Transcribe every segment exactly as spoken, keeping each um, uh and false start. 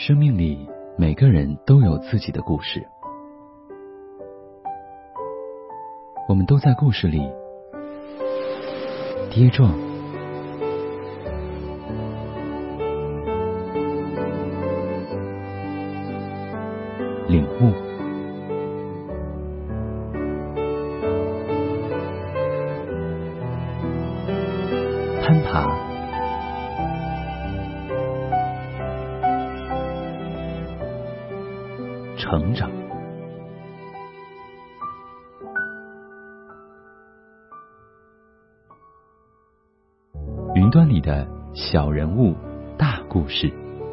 生命里每个人都有自己的故事，我们都在故事里跌撞、领悟、攀爬、成长。云端里的小人物，大故事。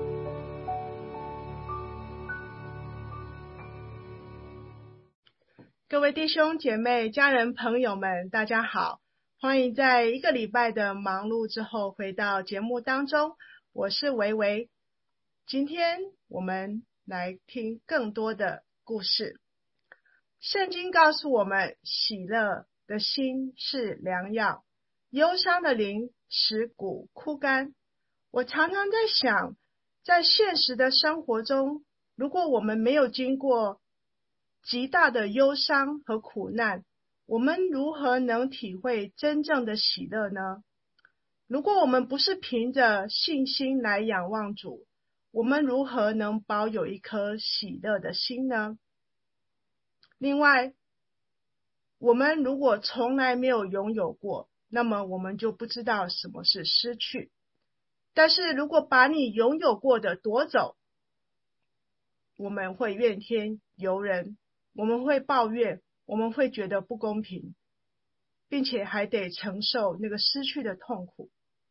各位弟兄姐妹、家人朋友们，大家好，欢迎在一个礼拜的忙碌之后回到节目当中，我是维维。今天我们来听更多的故事。圣经告诉我们，喜乐的心是良药，忧伤的灵使骨枯干。我常常在想，在现实的生活中，如果我们没有经过极大的忧伤和苦难，我们如何能体会真正的喜乐呢？如果我们不是凭着信心来仰望主，我们如何能保有一颗喜乐的心呢？另外，我们如果从来没有拥有过，那么我们就不知道什么是失去。但是如果把你拥有过的夺走，我们会怨天尤人，我们会抱怨，我们会觉得不公平，并且还得承受那个失去的痛苦。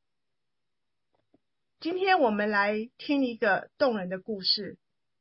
今天我们来听一个动人的故事。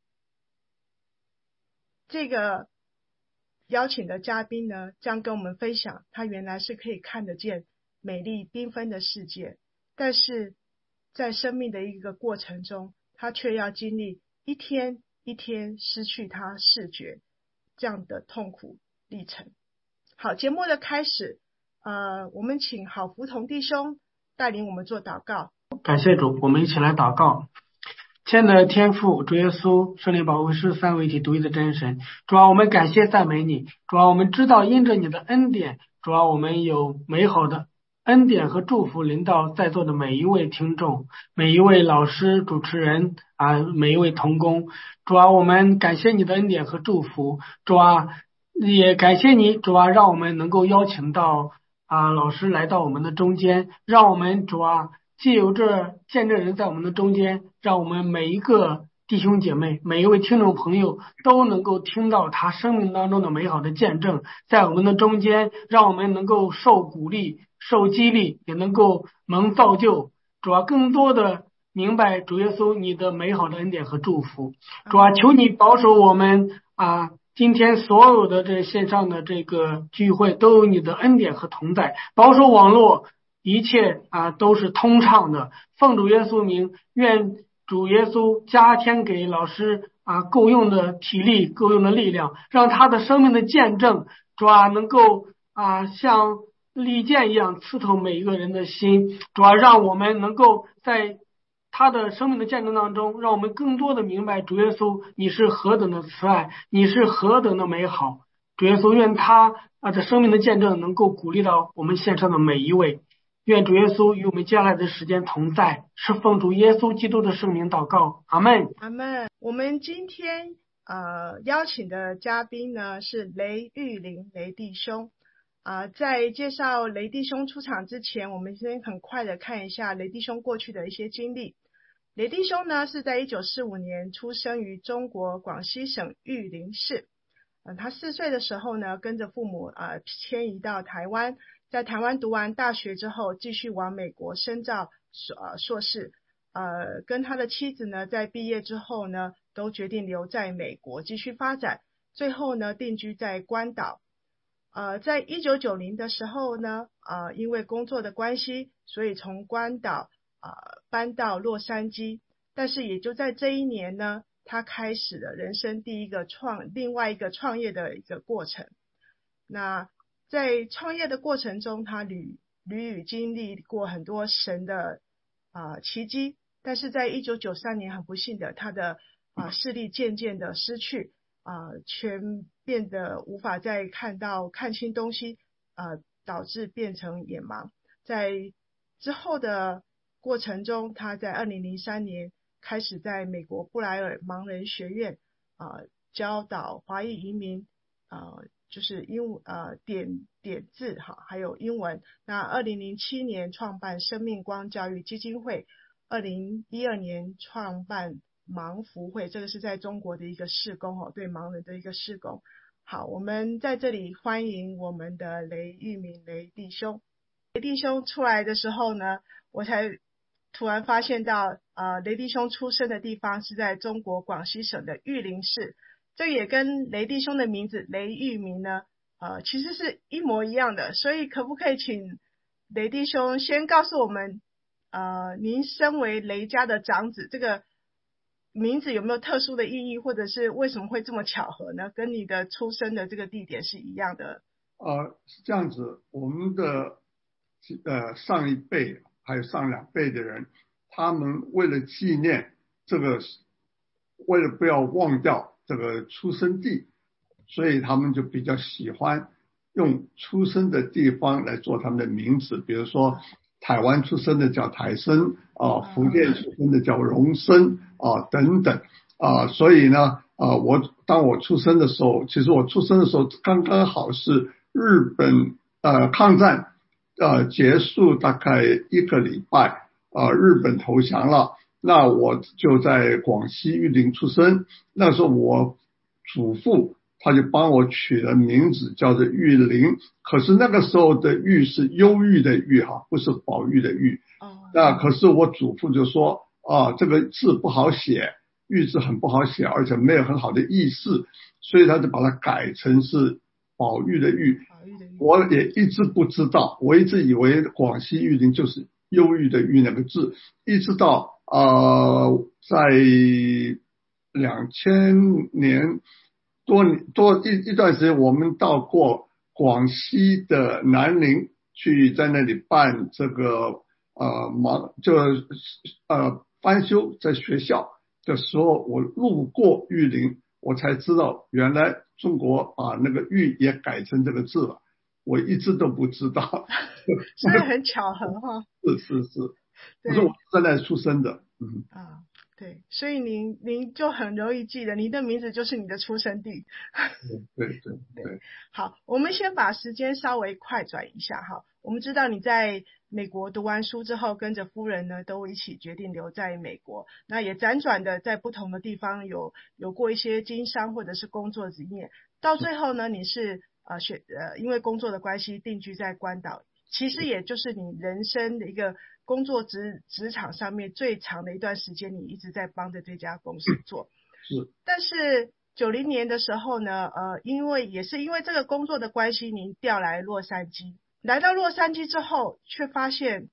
这个邀请的嘉宾呢，将跟我们分享，他原来是可以看得见美丽缤纷的世界，但是在生命的一个过程中，他却要经历一天一天失去他视觉这样的痛苦历程。好，节目的开始，呃，我们请好福同弟兄带领我们做祷告。 感谢主，我们一起来祷告。亲爱的天父，主耶稣，圣灵保惠师三位一体独一的真神，主啊，我们感谢赞美你，主啊，我们知道因着你的恩典，主啊，我们有美好的恩典和祝福临到在座的每一位听众，每一位老师、主持人啊，每一位同工，主啊，我们感谢你的恩典和祝福，主啊，也感谢你，主啊，让我们能够邀请到啊老师来到我们的中间，让我们主啊借由这见证人在我们的中间，让我们每一个弟兄姐妹，每一位听众朋友都能够听到他生命当中的美好的见证，在我们的中间，让我们能够受鼓励、受激励，也能够蒙造就。主要更多的明白主耶稣你的美好的恩典和祝福。主要求你保守我们啊，今天所有的这线上的这个聚会都有你的恩典和同在，保守网络一切啊都是通畅的，奉主耶稣名，愿主耶稣加添给老师啊够用的体力，够用的力量，让他的生命的见证，主啊能够啊像利剑一样刺透每一个人的心，主啊让我们能够在他的生命的见证当中，让我们更多的明白主耶稣你是何等的慈爱，你是何等的美好。主耶稣愿他啊的生命的见证能够鼓励到我们线上的每一位。愿主耶稣与我们接下来的时间同在，是奉主耶稣基督的圣名祷告，阿们。 阿们。我们今天呃邀请的嘉宾呢是雷玉林雷弟兄。啊、呃，在介绍雷弟兄出场之前，我们先很快的看一下雷弟兄过去的一些经历。雷弟兄呢是在一九四五年出生于中国广西省玉林市。嗯、呃，他四岁的时候呢，跟着父母呃迁移到台湾。在台湾读完大学之后，继续往美国深造呃硕士，呃，跟他的妻子呢，在毕业之后呢，都决定留在美国继续发展，最后呢，定居在关岛。呃，在一九九零的时候呢，呃，因为工作的关系，所以从关岛呃搬到洛杉矶，但是也就在这一年呢，他开始了人生第一个创另外一个创业的一个过程。那在创业的过程中，他屡屡屡经历过很多神的啊、呃、奇迹， 但是在一九九三年很不幸的，他的啊、呃、视力渐渐的失去，啊、呃、全变得无法再看到看清东西，呃导致变成眼盲。在之后的过程中，他在二零零三年开始在美国布莱尔盲人学院啊、呃、教导华裔移民呃就是英呃点点字哈，还有英文。那二零零七年创办生命光教育基金会，二零一二年创办盲福会，这个是在中国的一个事工哦，对盲人的一个事工。好，我们在这里欢迎我们的雷玉明雷弟兄。雷弟兄出来的时候呢，我才突然发现到，呃，雷弟兄出生的地方是在中国广西省的玉林市，这也跟雷弟兄的名字雷玉明呢，呃，其实是一模一样的。所以可不可以请雷弟兄先告诉我们，呃，您身为雷家的长子，这个名字有没有特殊的意义，或者是为什么会这么巧合呢？跟你的出生的这个地点是一样的？ 呃，是这样子，我们的呃上一辈还有上两辈的人，他们为了纪念这个，为了不要忘掉这个出生地，所以他们就比较喜欢用出生的地方来做他们的名字，比如说台湾出生的叫台生啊、呃，福建出生的叫荣生啊、呃、等等啊、呃，所以呢啊、呃，我当我出生的时候，其实我出生的时候刚刚好是日本呃抗战呃结束大概一个礼拜，呃日本投降了，那我就在广西玉林出生。那时候我祖父他就帮我取了名字叫做玉林，可是那个时候的玉是忧郁的郁哈，不是宝玉的玉。那可是我祖父就说啊，这个字不好写，玉字很不好写，而且没有很好的意思，所以他就把它改成是宝玉的玉。我也一直不知道，我一直以为广西玉林就是忧郁的郁那个字，一直到呃在两千年多多一一段时间，我们到过广西的南宁去，在那里办这个呃盲就呃翻修，在学校的时候，我路过玉林，我才知道原来中国把那个玉也改成这个字了，我一直都不知道。 所以很巧合哈。 是是是，不是我在那出生的。嗯啊，对，所以您您就很容易记得，您的名字就是你的出生地。 对对对对。 好，我们先把时间稍微快转一下哈。我们知道你在美国读完书之后，跟着夫人呢都一起决定留在美国，那也辗转的在不同的地方有有过一些经商或者是工作经验，到最后呢，你是呃选呃因为工作的关系定居在关岛，其实也就是你人生的一个工作职职场上面最长的一段时间，你一直在帮着这家公司做。 是， 但是九零年的时候呢，呃，因为也是因为这个工作的关系，您调来洛杉矶。来到洛杉矶之后，却发现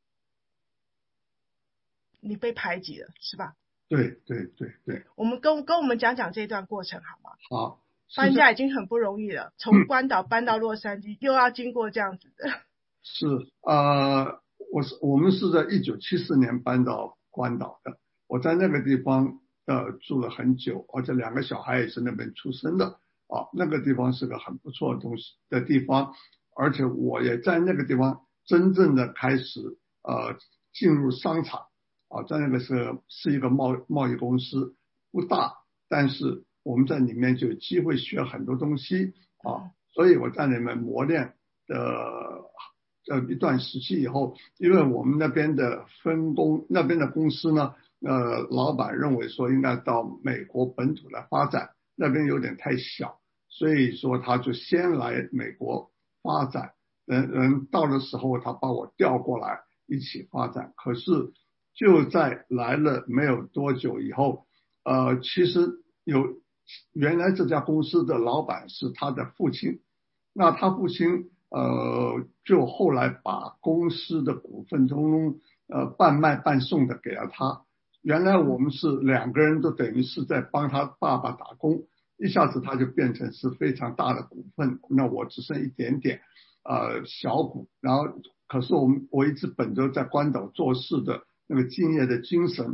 你被排挤了，是吧？ 对对对对。 我们跟跟我们讲讲这段过程好吗？ 好， 搬家已经很不容易了，从关岛搬到洛杉矶，又要经过这样子的。 是呃，我是我们是在一九七四年搬到关岛的，我在那个地方呃住了很久，而且两个小孩也是那边出生的啊，那个地方是个很不错的东西的地方，而且我也在那个地方真正的开始呃进入商场啊，在那个是是一个贸贸易公司，不大，但是我们在里面就有机会学很多东西啊，所以我在里面磨练的呃一段时期以后，因为我们那边的分工那边的公司呢，呃老板认为说应该到美国本土来发展，那边有点太小，所以说他就先来美国发展，人人到的时候他把我调过来一起发展，可是就在来了没有多久以后，呃其实有原来这家公司的老板是他的父亲，那他父亲呃就后来把公司的股份通呃半卖半送的给了他，原来我们是两个人都等于是在帮他爸爸打工，一下子他就变成是非常大的股份，那我只剩一点点呃小股，然后可是我们我一直本着在关岛做事的那个敬业的精神，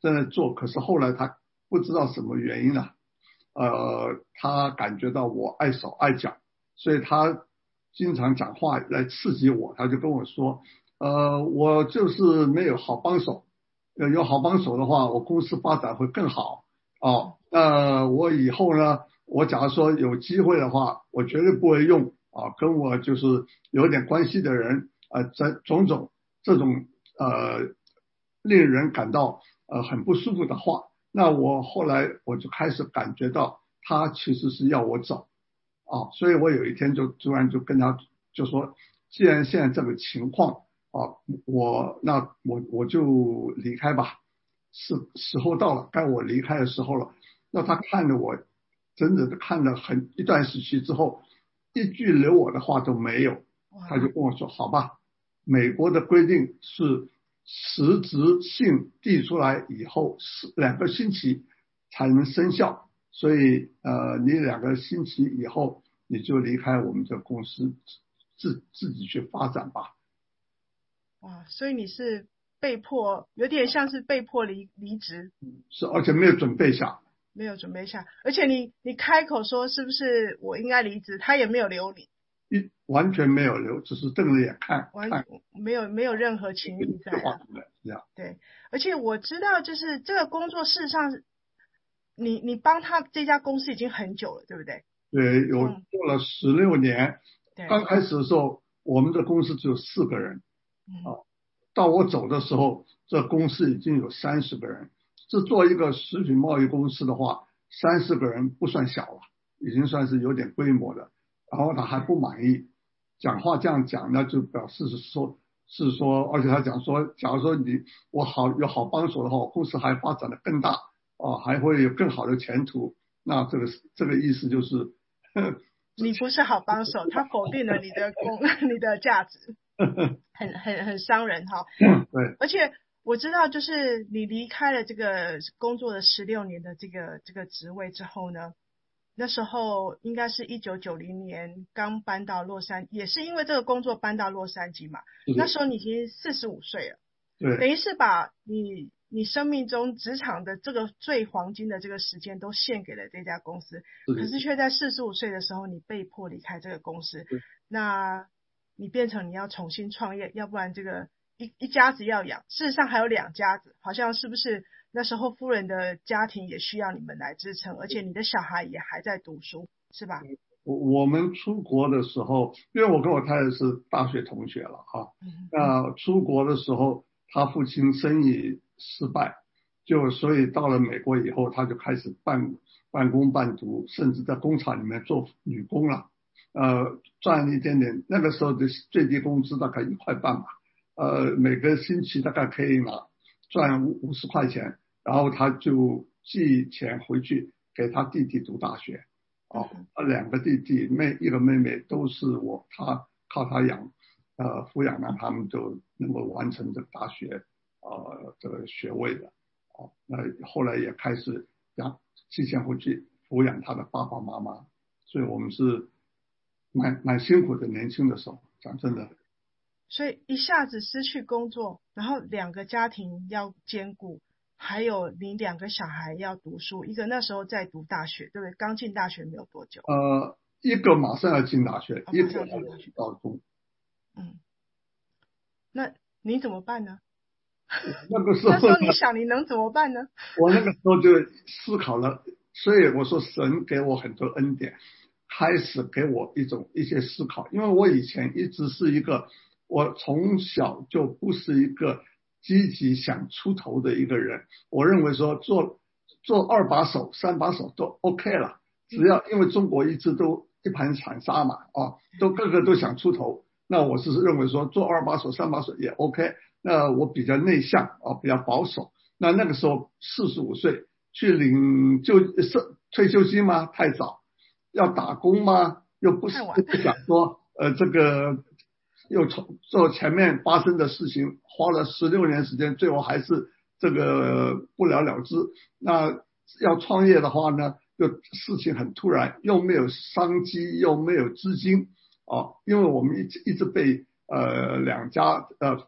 正在做，可是后来他不知道什么原因啊，呃，他感觉到我碍手碍脚，所以他经常讲话来刺激我，他就跟我说，呃，我就是没有好帮手，有好帮手的话，我公司发展会更好哦。呃，我以后呢，我假如说有机会的话，我绝对不会用啊，跟我就是有点关系的人，呃，这种种这种呃令人感到呃很不舒服的话，那我后来我就开始感觉到他其实是要我走啊，所以我有一天就突然就跟他就说，既然现在这个情况啊，我那我我就离开吧，是时候到了，该我离开的时候了。那他看着我，真的看了很一段时期之后，一句留我的话都没有，他就跟我说：“好吧，美国的规定是实质性递出来以后是两个星期才能生效，所以呃，你两个星期以后你就离开我们这公司，自自己去发展吧。” 哇，所以你是被迫，有点像是被迫离离职， 是，而且没有准备下。 没有准备下，而且你你开口说是不是我应该离职，他也没有留你， 一完全没有留，只是瞪着眼看， 完看没有没有任何情谊在啊。对，而且我知道就是这个工作事实上，你你帮他这家公司已经很久了，对不对？ 对，有做了十六年。 对， 刚开始的时候，我们的公司只有四个人，啊，到我走的时候，这公司已经有三十个人。这做一个食品贸易公司的话，三十个人不算小了，已经算是有点规模的。然后他还不满意，讲话这样讲，那就表示是说，是说，而且他讲说，假如说你我好有好帮手的话，我公司还发展的更大，啊，还会有更好的前途。那这个这个意思就是， 你不是好帮手，他否定了你的功你的价值，很很很伤人哈。 对， 而且我知道，就是你离开了这个工作了十六年的这个这个职位之后呢，那时候应该是一九九零年刚搬到洛杉矶，也是因为这个工作搬到洛杉矶嘛。那时候你已经四十五岁了， 对， 等于是把你你生命中职场的这个最黄金的这个时间都献给了这家公司，可是却在四十五岁的时候，你被迫离开这个公司，那你变成你要重新创业，要不然这个一一家子要养，事实上还有两家子，好像是不是那时候夫人的家庭也需要你们来支撑，而且你的小孩也还在读书，是吧？ 我我们出国的时候，因为我跟我太太是大学同学了哈，那出国的时候，他父亲生意失败，就所以到了美国以后，他就开始半半工半读，甚至在工厂里面做女工了，呃，赚一点点。那个时候的最低工资大概一块半吧，呃，每个星期大概可以拿赚五五十块钱，然后他就寄钱回去给他弟弟读大学。哦，两个弟弟妹一个妹妹都是我他靠他养，呃抚养，让他们就能够完成这个大学呃这个学位的。哦，那后来也开始养寄钱回去抚养他的爸爸妈妈，所以我们是蛮蛮辛苦的，年轻的时候，讲真的。 所以一下子失去工作，然后两个家庭要兼顾。还有你两个小孩要读书，一个那时候在读大学，对不对？刚进大学没有多久。 呃，一个马上要进大学， 哦、 一个要进高中。 嗯，那你怎么办呢？ 那个时候， 那时候你想你能怎么办呢？ 我那个时候就思考了，所以我说神给我很多恩典，开始给我一种一些思考，因为我以前一直是一个，我从小就不是一个积极想出头的一个人，我认为说做做二把手三把手都 OK 了，只要因为中国一直都一盘散沙嘛，啊，都个个都想出头，那我是认为说做二把手三把手也 OK， 那我比较内向啊，比较保守，那那个时候四十五岁去领就是退休金吗？太早，要打工吗？又不是不想说呃这个。又从做前面发生的事情，花了十六年时间，最后还是这个不了了之。那要创业的话呢，就事情很突然，又没有商机，又没有资金啊。因为我们一直一直被呃两家呃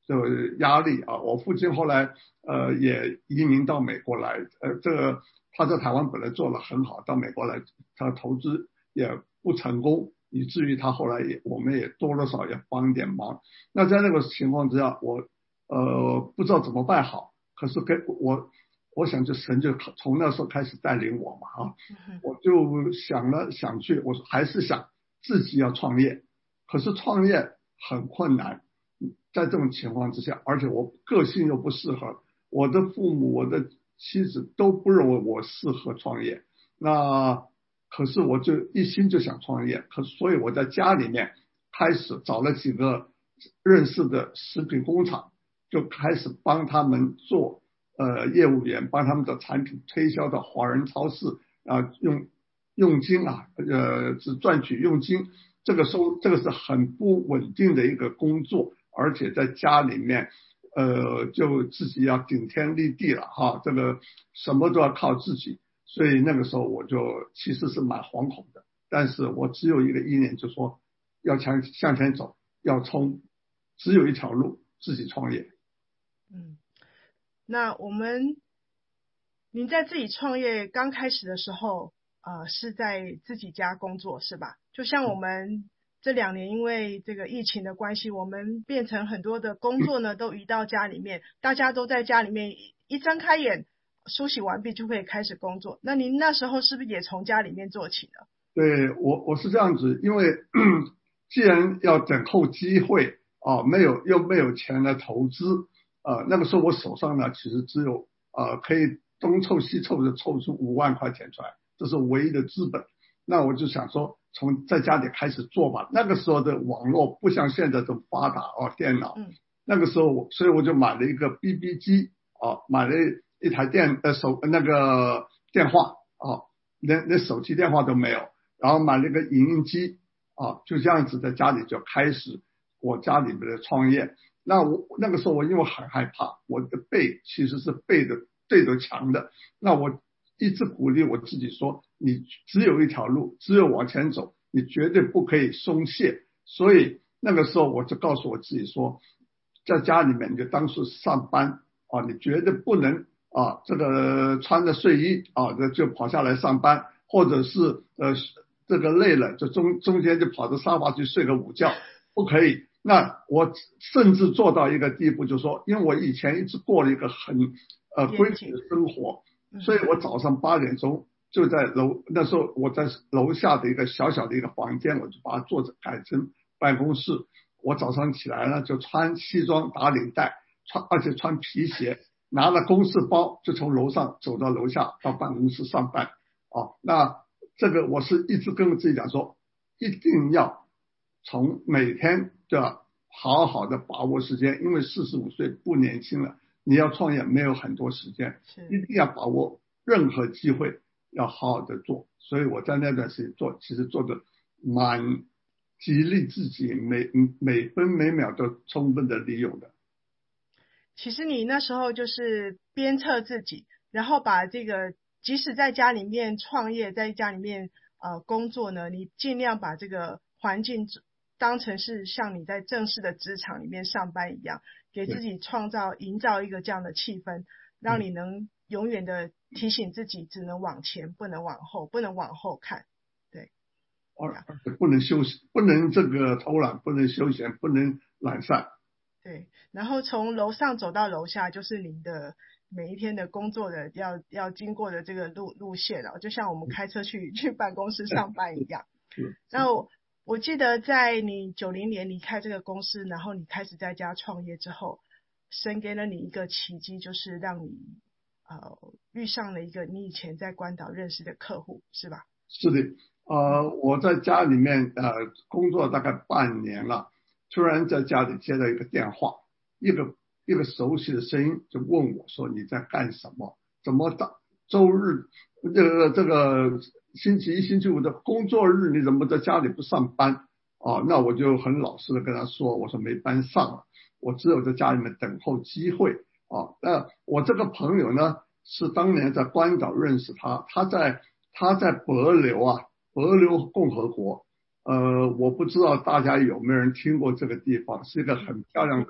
这个压力啊。我父亲后来呃也移民到美国来，呃，这个他在台湾本来做得很好，到美国来他投资也不成功，以至于他后来也我们也多多少少也帮点忙。那在那个情况之下，我呃不知道怎么办好，可是跟我我想就神就从那时候开始带领我嘛啊，我就想了想去，我还是想自己要创业，可是创业很困难，在这种情况之下，而且我个性又不适合，我的父母我的妻子都不认为我适合创业，那可是我就一心就想创业，可是所以我在家里面开始找了几个认识的食品工厂，就开始帮他们做呃业务员，帮他们的产品推销到华人超市啊，用佣金啊，呃只赚取佣金，这个收这个是很不稳定的一个工作，而且在家里面呃就自己要顶天立地了哈，这个什么都要靠自己，所以那个时候我就其实是蛮惶恐的，但是我只有一个意念，就说要向向前走，要冲，只有一条路，自己创业。 嗯，那我们您在自己创业刚开始的时候，呃，是在自己家工作是吧？就像我们这两年因为这个疫情的关系，我们变成很多的工作呢都移到家里面，大家都在家里面一睁开眼梳洗完毕就可以开始工作。那您那时候是不是也从家里面做起呢？ 对，我我是这样子，因为既然要等候机会啊，没有又没有钱来投资，呃，那个时候我手上呢其实只有呃可以东凑西凑的凑出五万块钱出来，这是唯一的资本。那我就想说，从在家里开始做吧。那个时候的网络不像现在这么发达哦，电脑。 嗯。 那个时候我，所以我就买了一个 B B 机啊，买了一台电呃手那个电话啊，连连手机电话都没有。然后买了一个影印机啊，就这样子在家里就开始我家里面的创业。那我那个时候我因为很害怕，我的背其实是背的对着墙的，那我一直鼓励我自己说，你只有一条路，只有往前走，你绝对不可以松懈。所以那个时候我就告诉我自己说，在家里面你就当是上班啊，你绝对不能啊这个穿着睡衣啊就跑下来上班，或者是呃这个累了就中中间就跑到沙发去睡个午觉，不可以。那我甚至做到一个地步，就是说，因为我以前一直过了一个很呃规矩的生活，所以我早上八点钟就在楼，那时候我在楼下的一个小小的一个房间，我就把它做改成办公室。我早上起来呢，就穿西装打领带，穿而且穿皮鞋，拿了公事包就从楼上走到楼下到办公室上班啊。那这个我是一直跟我自己讲说，一定要从每天就要好好的把握时间，因为四十五岁不年轻了，你要创业没有很多时间，一定要把握任何机会，要好好的做。所以我在那段时间做，其实做的蛮激励自己，每每分每秒都充分的利用的。 其实你那时候就是鞭策自己，然后把这个即使在家里面创业，在家里面呃工作呢，你尽量把这个环境当成是像你在正式的职场里面上班一样，给自己创造营造一个这样的气氛，让你能永远的提醒自己只能往前，不能往后，不能往后看。对， 而不能休息，不能这个偷懒，不能休闲，不能懒散。 对，然后从楼上走到楼下，就是您的每一天的工作的要要经过的这个路路线了，就像我们开车去去办公室上班一样。那我我记得在你九零年离开这个公司，然后你开始在家创业之后，神给了你一个奇迹，就是让你呃遇上了一个你以前在关岛认识的客户，是吧？ 是的，呃，我在家里面呃工作大概半年了。突然在家里接到一个电话，一个一个熟悉的声音就问我说，你在干什么？怎么到周日这个这个星期一星期五的工作日你怎么在家里不上班啊？那我就很老实的跟他说，我说没班上了，我只有在家里面等候机会啊。那我这个朋友呢是当年在关岛认识他，他在他在帛琉啊帛琉共和国。呃，我不知道大家有没有人听过这个地方，是一个很漂亮的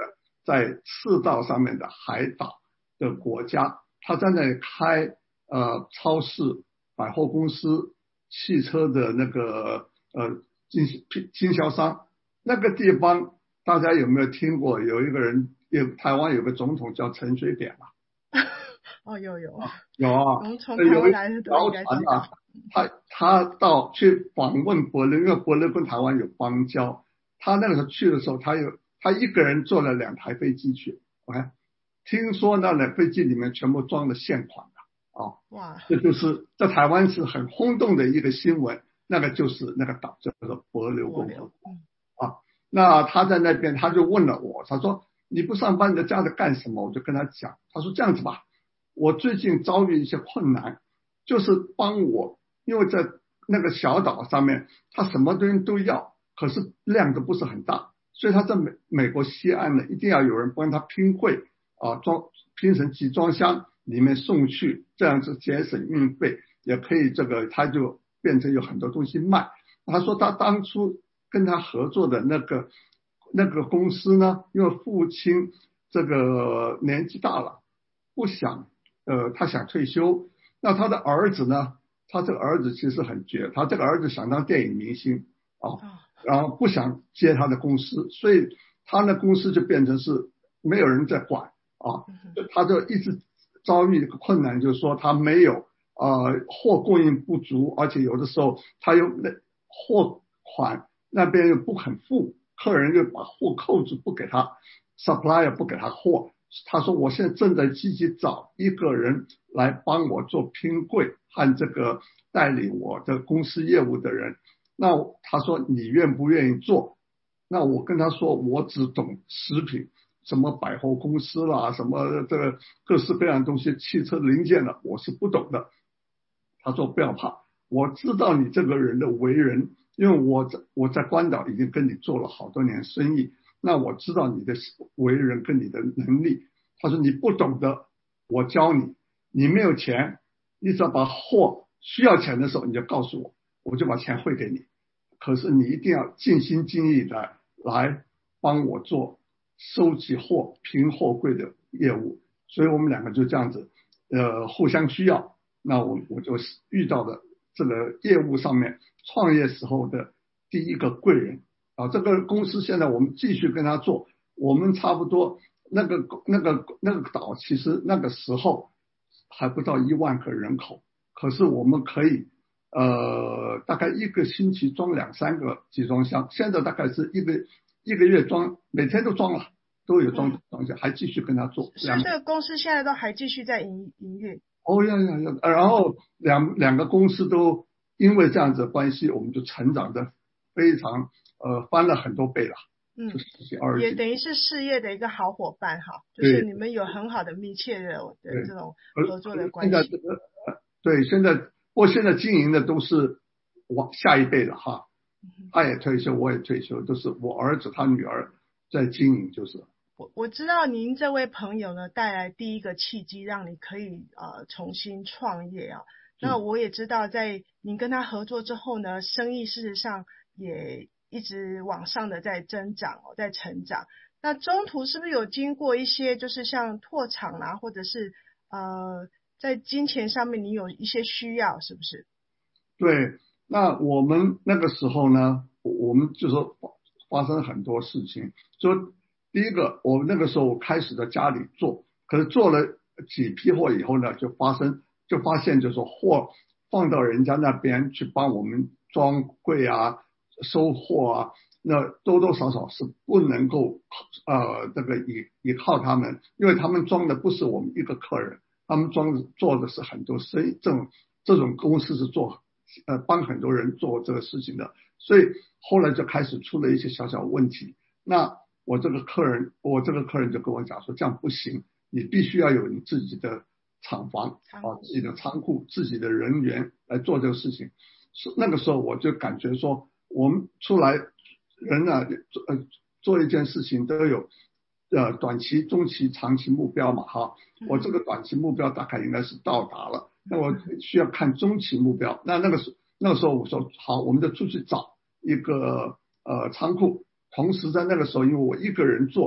在赤道上面的海岛的国家，他在那里开呃超市、百货公司、汽车的那个呃经经销商。那个地方大家有没有听过？有一个人，有台湾有个总统叫陈水扁嘛？ 哦，有有有啊， 从从台湾来的都应该知道。 他他到去访问帛琉，因为帛琉跟台湾有邦交，他那个时候去的时候，他有他一个人坐了两台飞机去。OK， 听说那两飞机里面全部装了现款的啊， 哇， 这就是在台湾是很轰动的一个新闻。那个就是那个岛叫做帛琉共和国啊。那他在那边他就问了我，他说你不上班你在家里干什么？我就跟他讲，他说这样子吧，我最近遭遇一些困难，就是帮我，因为在那个小岛上面他什么东西都要，可是量都不是很大，所以他在美美国西岸呢一定要有人帮他拼柜啊，装拼成集装箱里面送去，这样子节省运费，也可以这个他就变成有很多东西卖。他说他当初跟他合作的那个那个公司呢，因为父亲这个年纪大了，不想呃他想退休，那他的儿子呢，他这个儿子其实很绝，他这个儿子想当电影明星啊，然后不想接他的公司，所以他的公司就变成是没有人在管啊，他就一直遭遇一个困难，就是说他没有呃货供应不足，而且有的时候他又那货款那边又不肯付，客人又把货扣住不给他 supplier 不给他货。他说我现在正在积极找一个人来帮我做拼柜和这个代理我的公司业务的人。那他说你愿不愿意做？那我跟他说我只懂食品，什么百货公司啦，什么这个各式各样的东西，汽车零件的我是不懂的。他说不要怕，我知道你这个人的为人，因为我在我在关岛已经跟你做了好多年生意，那我知道你的为人跟你的能力。他说你不懂的我教你，你没有钱，你只要把货需要钱的时候你就告诉我，我就把钱汇给你，可是你一定要尽心尽力的来帮我做收集货拼货柜的业务。所以我们两个就这样子呃互相需要。那我我就遇到的这个业务上面创业时候的第一个贵人啊，这个公司现在我们继续跟他做，我们差不多那个那个那个岛其实那个时候还不到一万个人口，可是我们可以呃大概一个星期装两三个集装箱，现在大概是一个一个月装，每天都装了，都有装装下，还继续跟他做。 所以这个公司现在都还继续在营营运。 哦呀呀呀！然后两两个公司都因为这样子的关系，我们就成长的非常呃翻了很多倍了。 嗯，也等于是事业的一个好伙伴哈，就是你们有很好的密切的的这种合作的关系。 现在这个对，现在我现在经营的都是往下一辈的哈，他也退休，我也退休，都是我儿子他女儿在经营，就是。 我我知道您这位朋友呢带来第一个契机，让你可以呃重新创业啊。那我也知道，在您跟他合作之后呢，生意事实上也一直往上的在增长哦，在成长。那中途是不是有经过一些就是像拓厂啦、啊，或者是呃在金钱上面你有一些需要，是不是？ 对，那我们那个时候呢，我们就说发生很多事情，就。第一个，我们那个时候开始在家里做，可是做了几批货以后呢，就发生就发现就是说货放到人家那边去帮我们装柜啊、收货啊，那多多少少是不能够呃这个依依靠他们，因为他们装的不是我们一个客人，他们装做的是很多生意，这种这种公司是做呃帮很多人做这个事情的，所以后来就开始出了一些小小问题。那我这个客人，我这个客人就跟我讲说，这样不行，你必须要有你自己的厂房啊，自己的仓库，自己的人员来做这个事情。是那个时候我就感觉说，我们出来人呢、啊，呃，做一件事情都有呃短期、中期、长期目标嘛，哈。我这个短期目标大概应该是到达了，那我需要看中期目标。那那个时那个时候我说好，我们就出去找一个呃仓库。同时在那个时候，因为我一个人做，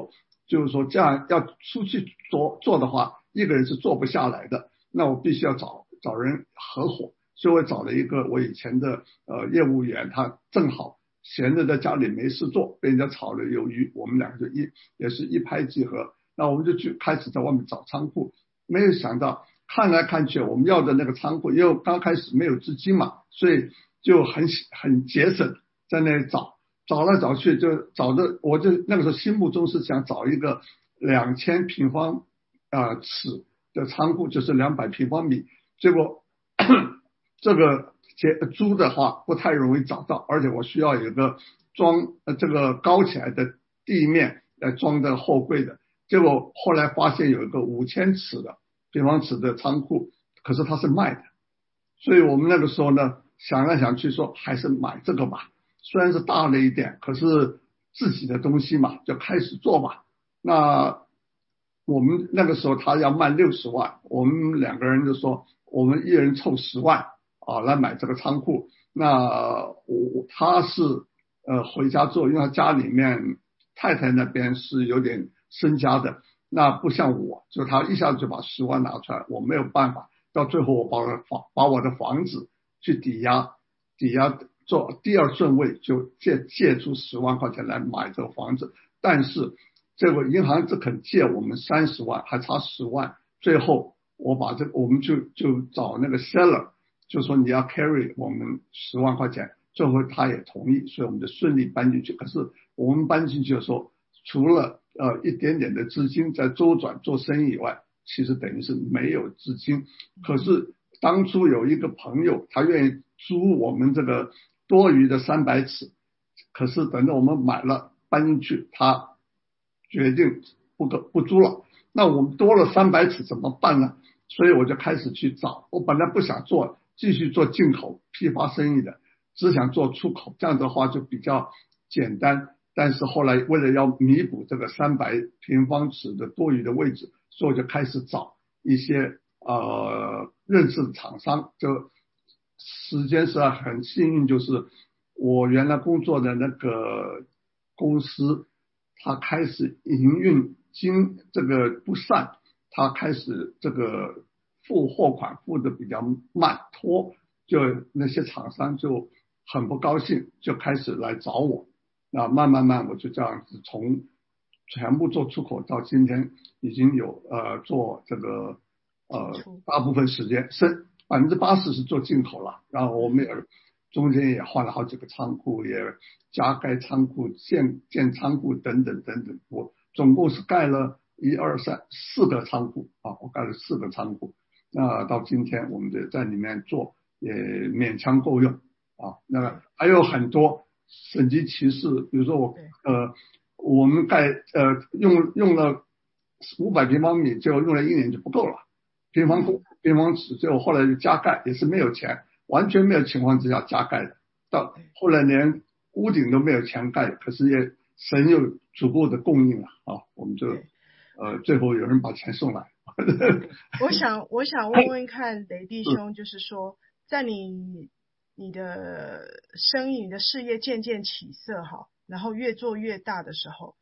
就是说这样要出去做做的话，一个人是做不下来的，那我必须要找找人合伙，所以我找了一个我以前的呃业务员，他正好闲着在家里没事做，被人家炒了鱿鱼，我们两个就一也是一拍即合，那我们就去开始在外面找仓库，没有想到看来看去我们要的那个仓库，因为刚开始没有资金嘛，所以就很很节省，在那里找找来找去就找的，我就那个时候心目中是想找一个两千平方呃尺的仓库，就是两百平方米，结果这个租的话不太容易找到，而且我需要有一个装呃这个高起来的地面来装的货柜的，结果后来发现有一个五千尺的平方尺的仓库，可是它是卖的，所以我们那个时候呢想来想去说还是买这个吧，虽然是大了一点，可是自己的东西嘛，就开始做吧。那我们那个时候他要卖六十万，我们两个人就说我们一人凑十万啊来买这个仓库。那我他是呃回家之后，因为他家里面太太那边是有点身家的，那不像我，就他一下子就把十万拿出来，我没有办法，到最后我把我的房把我的房子去抵押，抵押做第二顺位，就借借出十万块钱来买这个房子，但是这个银行只肯借我们三十万，还差十万，最后我把这我们就就找那个 seller， 就说你要 carry 我们十万块钱，最后他也同意，所以我们就顺利搬进去。可是我们搬进去的时候，除了呃一点点的资金在周转做生意以外，其实等于是没有资金。可是当初有一个朋友，他愿意租我们这个多余的三百尺，可是等到我们买了搬进去，他决定不不租了，那我们多了三百尺怎么办呢？所以我就开始去找，我本来不想做继续做进口批发生意的，只想做出口，这样的话就比较简单。但是后来为了要弥补这个三百平方尺的多余的位置，所以我就开始找一些呃认识的厂商。就时间是很幸运，就是我原来工作的那个公司，他开始营运经这个不善，他开始这个付货款付的比较慢拖，就那些厂商就很不高兴，就开始来找我。那慢慢慢我就这样子从全部做出口到今天已经有呃做这个呃大部分时间是百分之八十是做进口了，然后我们也中间也换了好几个仓库，也加盖仓库、建建仓库等等等等，我总共是盖了一二三四个仓库啊，我盖了四个仓库。那到今天我们就在里面做，也勉强够用啊。那还有很多省级骑士，比如说我呃我们盖呃用用了五百平方米，就用了一年就不够了，平方公平方尺，最后后来就加盖，也是没有钱，完全没有情况之下加盖的，到后来连屋顶都没有钱盖，可是也神有足够的供应了啊，我们就呃最后有人把钱送来。 我想我想问问看雷弟兄，就是说在你你的生意你的事业渐渐起色哈，然后越做越大的时候，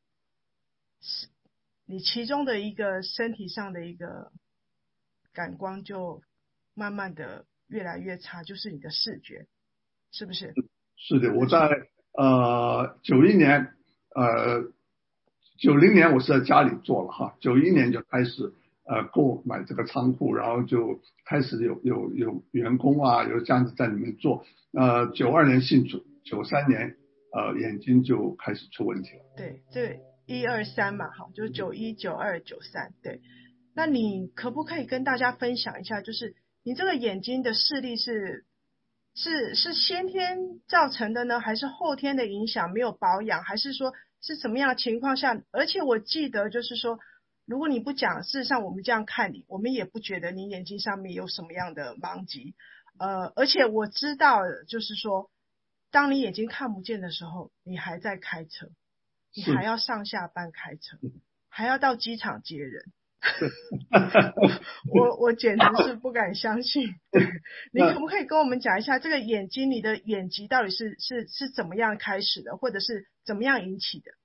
你其中的一个身体上的一个感官就慢慢的越来越差，就是你的视觉，是不是？ 是的，我在呃九一年呃九零年我是在家里做了哈，九一年就开始呃购买这个仓库，然后就开始有有有员工啊，有这样子在里面做。呃，九二年信主，九三年呃眼睛就开始出问题了。 对，这一二三嘛，好，就是九一、九二、九三，对。那你可不可以跟大家分享一下，就是你这个眼睛的视力是是是先天造成的呢，还是后天的影响没有保养，还是说是什么样的情况下？而且我记得就是说，如果你不讲，事实上我们这样看你，我们也不觉得你眼睛上面有什么样的盲疾。呃，而且我知道，就是说，当你眼睛看不见的时候，你还在开车，你还要上下班开车，还要到机场接人。我我简直是不敢相信。你可不可以跟我们讲一下这个眼睛，你的眼疾到底是是是怎么样开始的，或者是怎么样引起的？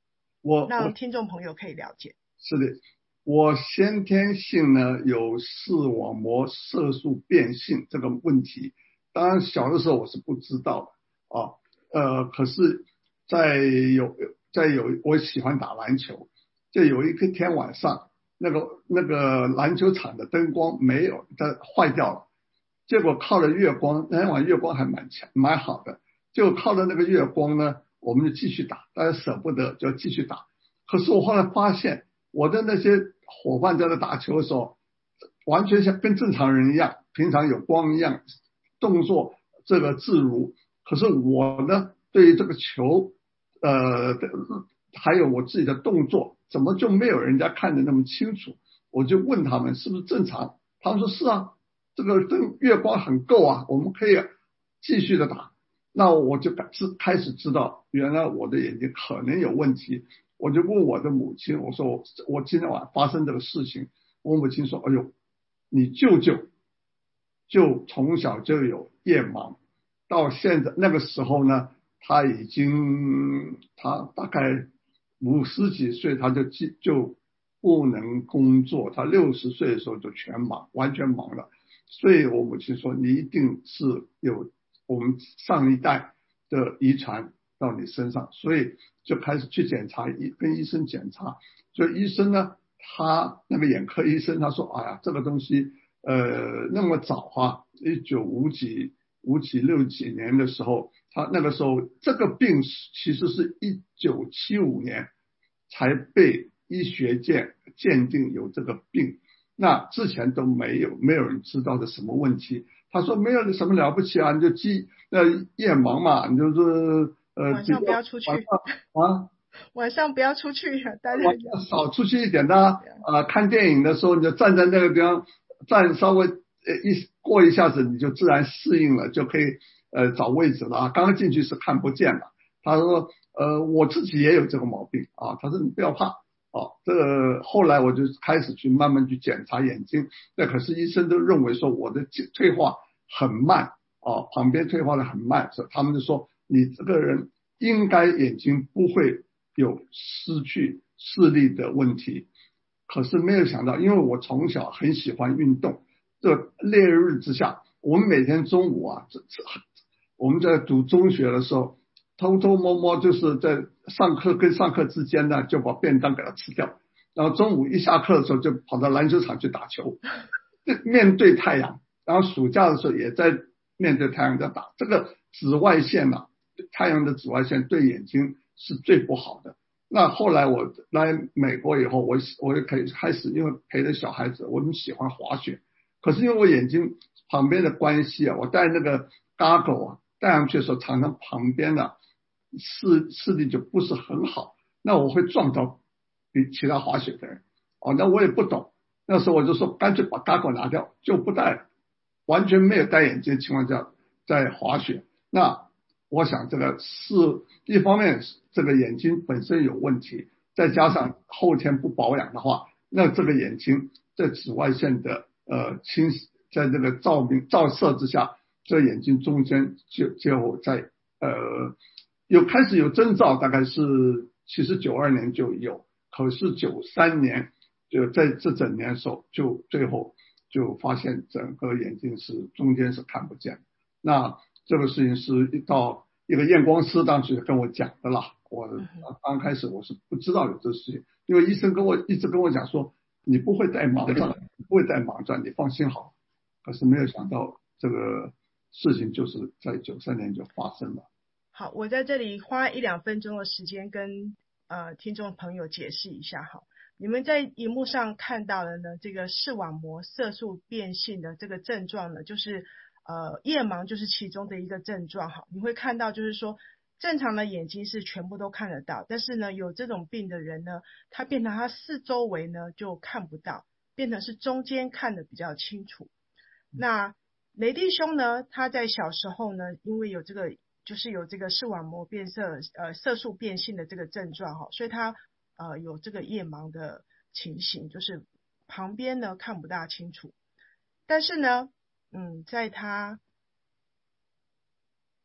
我让听众朋友可以了解。 是的，我先天性呢有视网膜色素变性这个问题，当然小的时候我是不知道的啊，呃，可是在有在有我喜欢打篮球，就有一个天晚上，那个那个篮球场的灯光没有它坏掉了，结果靠着月光，那天晚上月光还蛮强蛮好的，就靠着那个月光呢，我们就继续打，大家舍不得就继续打。可是我后来发现，我的那些伙伴在那打球的时候，完全像跟正常人一样，平常有光一样，动作这个自如。可是我呢，对于这个球，呃，还有我自己的动作，怎么就没有人家看得那么清楚？我就问他们是不是正常，他们说是啊，这个灯月光很够啊，我们可以继续的打。那我就开始知道，原来我的眼睛可能有问题。我就问我的母亲，我说我我今天晚上发生这个事情，我母亲说，哎呦，你舅舅就从小就有夜盲，到现在那个时候呢，他已经他大概五十几岁，他就就不能工作，他六十岁的时候就全盲，完全盲了。所以我母亲说，你一定是有我们上一代的遗传到你身上，所以就开始去检查，跟医生检查。所以医生呢，他那个眼科医生他说，哎呀，这个东西呃那么早啊，一九五几五几六几年的时候，他那个时候这个病其实是一九七五年才被医学界鉴定有这个病，那之前都没有没有人知道的什么问题。他说没有什么了不起啊，你就记呃夜盲嘛，你就是呃晚上不要出去啊， 晚上不要出去，大家少出去一点的啊、呃，看电影的时候你就站在那个地方站稍微呃一过一下子你就自然适应了，就可以呃找位置了啊。刚刚进去是看不见的。他说呃我自己也有这个毛病啊，他说你不要怕。哦，这个后来我就开始去慢慢去检查眼睛，那可是医生都认为说我的退化很慢哦，旁边退化的很慢，所以他们就说你这个人应该眼睛不会有失去视力的问题。可是没有想到，因为我从小很喜欢运动，这烈日之下，我们每天中午啊，这这我们在读中学的时候，偷偷摸摸就是在上课跟上课之间呢，就把便当给它吃掉，然后中午一下课的时候就跑到篮球场去打球，面对太阳，然后暑假的时候也在面对太阳在打。这个紫外线啊，太阳的紫外线对眼睛是最不好的。那后来我来美国以后，我我也可以开始，因为陪着小孩子，我们喜欢滑雪，可是因为我眼睛旁边的关系啊，我戴那个 goggle 啊，戴上去的时候，常常旁边的视视力就不是很好，那我会撞到比其他滑雪的人。哦，那我也不懂，那时候我就说干脆把 goggle 拿掉，就不戴，完全没有戴眼镜的情况下在滑雪。那我想这个是一方面，这个眼睛本身有问题，再加上后天不保养的话，那这个眼睛在紫外线的呃侵，在这个照明照射之下，这眼睛中间就就在呃有开始有征兆，大概是其实九二年就有，可是九三年就在这整年的时候，就最后就发现整个眼睛是中间是看不见。那这个事情是一到一个验光师当时跟我讲的啦，我刚开始我是不知道有这事情，因为医生跟我一直跟我讲说，你不会戴盲钻，你不会戴盲钻，你放心好。可是没有想到这个事情就是在九三年就发生了。 好，我在这里花一两分钟的时间跟呃听众朋友解释一下哈。你们在荧幕上看到的呢，这个视网膜色素变性的这个症状呢，就是呃夜盲就是其中的一个症状哈。你会看到就是说正常的眼睛是全部都看得到，但是呢有这种病的人呢，他变成他四周围呢就看不到，变成是中间看得比较清楚。那雷弟兄呢，他在小时候呢，因为有这个就是有这个视网膜变色呃色素变性的这个症状哈，所以他呃有这个夜盲的情形，就是旁边呢看不大清楚。但是呢，嗯，在他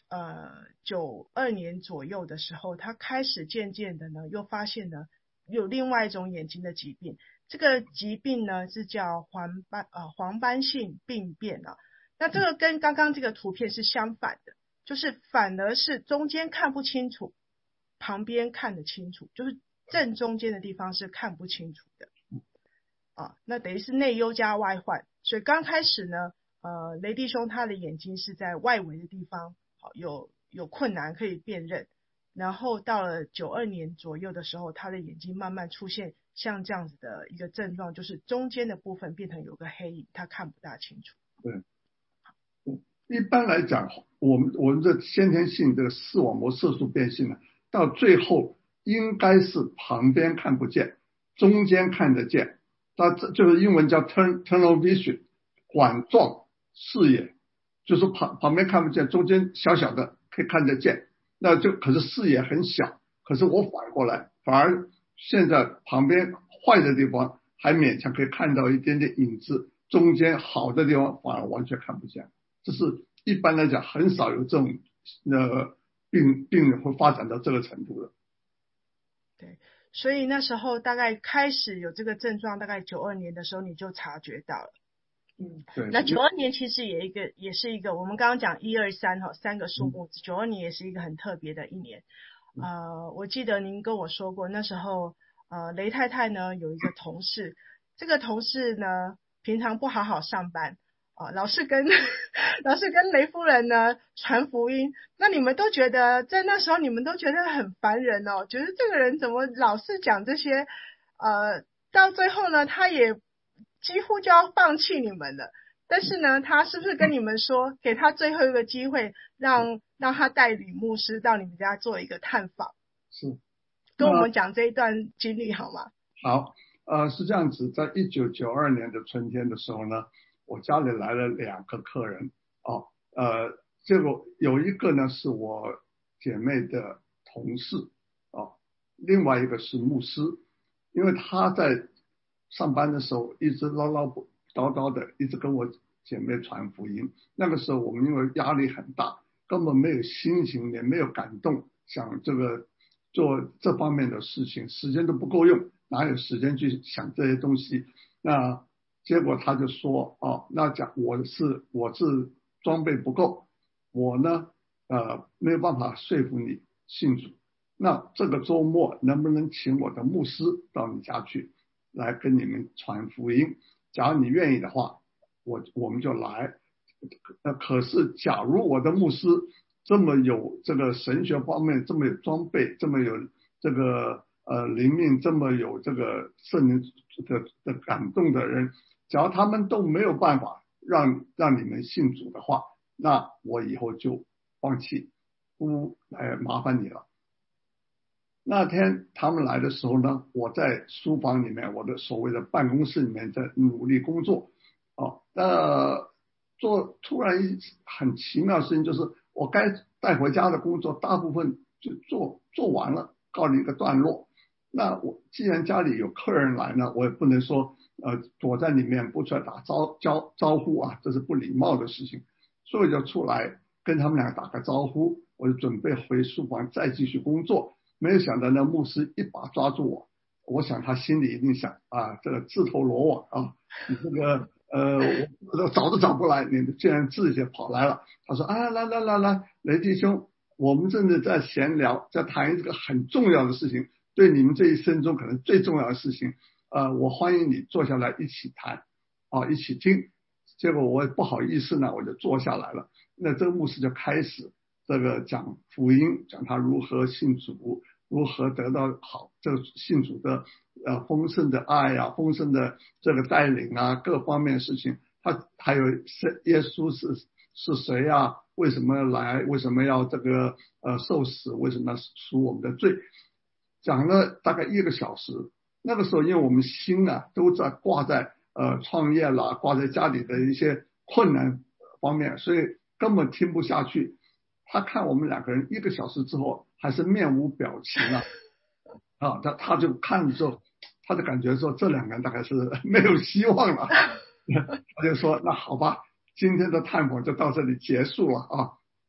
呃九二年左右的时候，他开始渐渐的呢，又发现呢有另外一种眼睛的疾病。这个疾病呢是叫黄斑呃黄斑性病变啊。那这个跟刚刚这个图片是相反的，就是反而是中间看不清楚，旁边看得清楚，就是正中间的地方是看不清楚的啊。那等于是内忧加外患。所以刚开始呢，呃，雷弟兄他的眼睛是在外围的地方，好有有困难可以辨认。然后到了九二年左右的时候，他的眼睛慢慢出现像这样子的一个症状，就是中间的部分变成有个黑影，他看不大清楚。 对。一般来讲，我们我们这先天性这个视网膜色素变性呢，到最后应该是旁边看不见，中间看得见，它这就是英文叫 turn tunnel vision， 管状视野，就是旁旁边看不见，中间小小的可以看得见，那就可是视野很小。可是我反过来，反而现在旁边坏的地方还勉强可以看到一点点影子，中间好的地方反而完全看不见。这是一般来讲很少有这种呃病病人会发展到这个程度的。 对，所以那时候大概开始有这个症状，大概九二年的时候你就察觉到了。嗯， 对。 那九二年其实也一个也是一个，我们刚刚讲一二三哈三个数目，九二年也是一个很特别的一年。呃，我记得您跟我说过，那时候呃雷太太呢有一个同事，这个同事呢平常不好好上班。啊，老是跟老是跟雷夫人呢传福音，那你们都觉得在那时候你们都觉得很烦人哦，觉得这个人怎么老是讲这些，呃，到最后呢，他也几乎就要放弃你们了。但是呢，他是不是跟你们说，给他最后一个机会，让让他带吕牧师到你们家做一个探访？ 是， 跟我们讲这一段经历好吗？ 好，呃，是这样子，在一九九二年的春天的时候呢。我家里来了两个客人哦，呃，这个有一个呢是我姐妹的同事哦，另外一个是牧师，因为他在上班的时候一直唠唠叨叨的，一直跟我姐妹传福音。那个时候我们因为压力很大，根本没有心情，也没有感动，想这个做这方面的事情，时间都不够用，哪有时间去想这些东西？那结果他就说哦，那讲我是我是装备不够，我呢呃没有办法说服你信主，那这个周末能不能请我的牧师到你家去，来跟你们传福音？假如你愿意的话，我我们就来。呃，可是假如我的牧师这么有这个神学方面这么有装备，这么有这个呃灵命，这么有这个圣灵的的感动的人，只要他们都没有办法让让你们信主的话，那我以后就放弃，不来麻烦你了。那天他们来的时候呢，我在书房里面，我的所谓的办公室里面在努力工作。哦，那做突然一很奇妙的事情，就是我该带回家的工作大部分就做做完了，告了一个段落。那我既然家里有客人来呢，我也不能说呃躲在里面不出来打招招招呼啊，这是不礼貌的事情，所以就出来跟他们俩打个招呼，我就准备回书房再继续工作。没有想到呢，牧师一把抓住我，我想他心里一定想啊，这个自投罗网啊，你这个呃我找都找不来，你竟然自己跑来了。他说啊，来来来来，雷弟兄，我们正在在闲聊，在谈这个很重要的事情，对你们这一生中可能最重要的事情，呃，我欢迎你坐下来一起谈啊，一起听。结果我也不好意思呢，我就坐下来了。那这个牧师就开始这个讲福音，讲他如何信主，如何得到好这个信主的呃丰盛的爱啊，丰盛的这个带领啊，各方面的事情。他还有耶稣是是谁啊？为什么来？为什么要这个呃受死？为什么要赎我们的罪？讲了大概一个小时。那个时候，因为我们心啊都在挂在呃创业啦，挂在家里的一些困难方面，所以根本听不下去。他看我们两个人一个小时之后还是面无表情啊，啊，他他就看之后，他就感觉说这两个人大概是没有希望了，他就说那好吧，今天的探访就到这里结束了啊。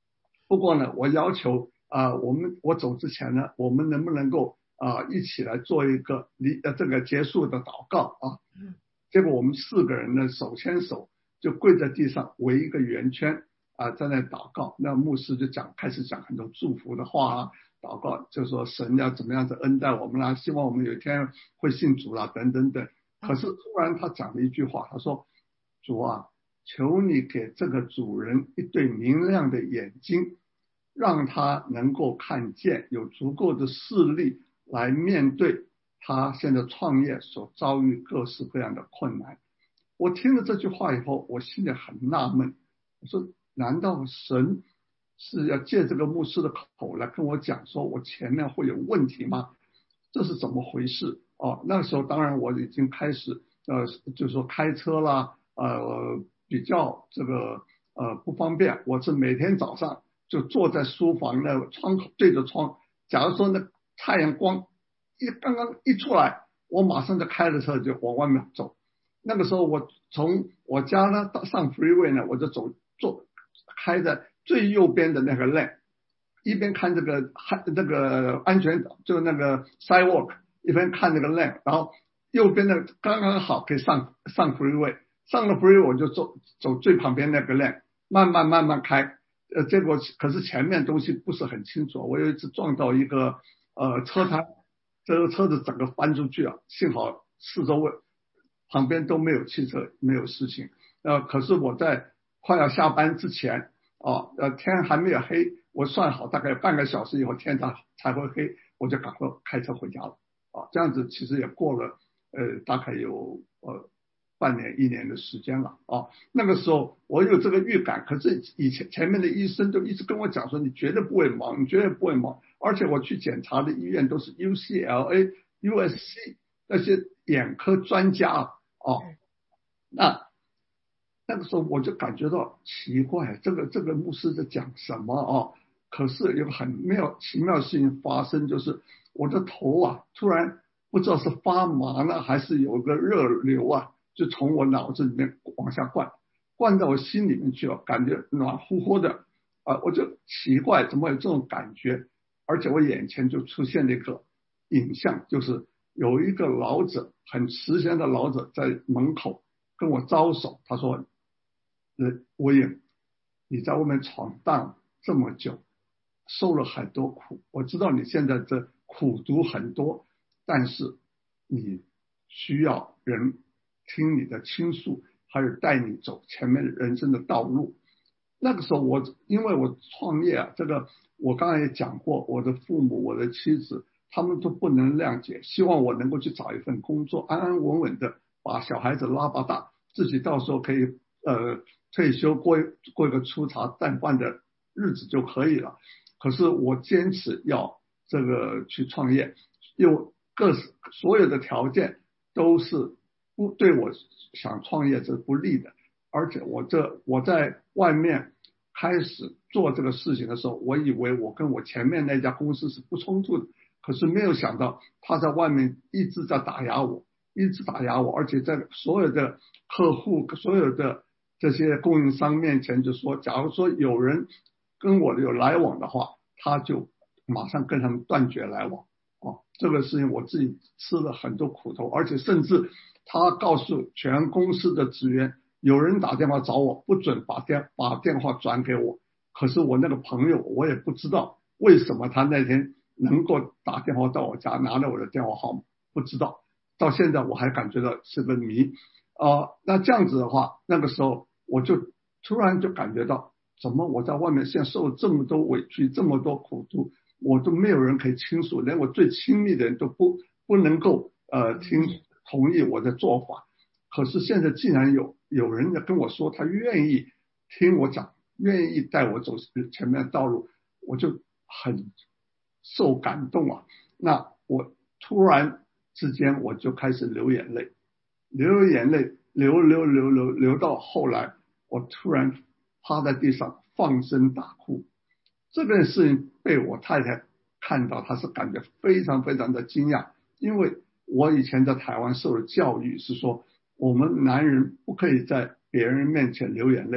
不过呢，我要求啊、呃，我们我走之前呢，我们能不能够啊、呃、一起来做一个离呃这个结束的祷告啊？结果我们四个人呢手牵手就跪在地上围一个圆圈啊、呃，在那祷告。那牧师就讲开始讲很多祝福的话啊，祷告就说神要怎么样子恩待我们啦、啊，希望我们有一天会信主啦、啊、等等等。可是突然他讲了一句话，他说：“主啊，求你给这个主人一对明亮的眼睛，让他能够看见，有足够的视力来面对他现在创业所遭遇各式各样的困难。”我听了这句话以后，我心里很纳闷，我说难道神是要借这个牧师的口来跟我讲说我前面会有问题吗？这是怎么回事？哦，那个时候当然我已经开始呃，就是说开车啦，呃，比较这个呃不方便。我是每天早上就坐在书房的窗口对着窗，假如说那太阳光一刚刚一出来，我马上就开着车就往外面走。那个时候我从我家呢到上 freeway 呢，我就走坐开在最右边的那个 lane， 一边看这个那个安全岛，就那个 sidewalk， 一边看这个 lane， 然后右边的刚刚好可以上上 freeway， 上了 freeway 我就走走最旁边那个 lane， 慢慢慢慢开。呃，结果可是前面东西不是很清楚，我有一次撞到一个呃车胎，这个车子整个翻出去啊，幸好四周围旁边都没有汽车，没有事情。呃，可是我在快要下班之前啊，呃，天还没有黑，我算好大概半个小时以后天才才会黑，我就赶快开车回家了。啊，这样子其实也过了呃大概有呃半年一年的时间了啊。那个时候我有这个预感，可是以前前面的医生都一直跟我讲说你绝对不会盲，你绝对不会盲，而且我去检查的医院都是 U C L A、U S C 那些眼科专家啊。哦，那那个时候我就感觉到奇怪，这个这个牧师在讲什么啊？可是有个很妙奇妙的事情发生，就是我的头啊突然不知道是发麻呢，还是有个热流啊，就从我脑子里面往下灌，灌到我心里面去了，感觉暖乎乎的啊，我就奇怪怎么有这种感觉，而且我眼前就出现了一个影像，就是有一个老者，很慈祥的老者在门口跟我招手，他说：“呃，威廉，你在外面闯荡这么久，受了很多苦，我知道你现在这苦毒很多，但是你需要人听你的倾诉，还有带你走前面人生的道路。”那个时候我因为我创业啊，这个我刚才也讲过，我的父母我的妻子他们都不能谅解，希望我能够去找一份工作，安安稳稳的把小孩子拉拔大，自己到时候可以呃退休过过一个粗茶淡饭的日子就可以了。可是我坚持要这个去创业，又各所有的条件都是不对我想创业是不利的。而且我这我在外面开始做这个事情的时候，我以为我跟我前面那家公司是不冲突的，可是没有想到他在外面一直在打压我，一直打压我，而且在所有的客户、所有的这些供应商面前就说，假如说有人跟我有来往的话，他就马上跟他们断绝来往。哦，这个事情我自己吃了很多苦头，而且甚至他告诉全公司的职员，有人打电话找我，不准把电把电话转给我。可是我那个朋友，我也不知道为什么他那天能够打电话到我家，拿了我的电话号码，不知道，到现在我还感觉到是个谜。呃，那这样子的话，那个时候我就突然就感觉到，怎么我在外面现在受了这么多委屈，这么多苦毒，我都没有人可以倾诉，连我最亲密的人都不不能够呃听同意我的做法。可是现在既然有有人跟我说他愿意听我讲，愿意带我走前面的道路，我就很受感动啊。那我突然之间我就开始流眼泪，流眼泪流流流流流到后来，我突然趴在地上放声大哭。这件事情被我太太看到，她是感觉非常非常的惊讶，因为我以前在台湾受的教育是说，我们男人不可以在别人面前流眼泪，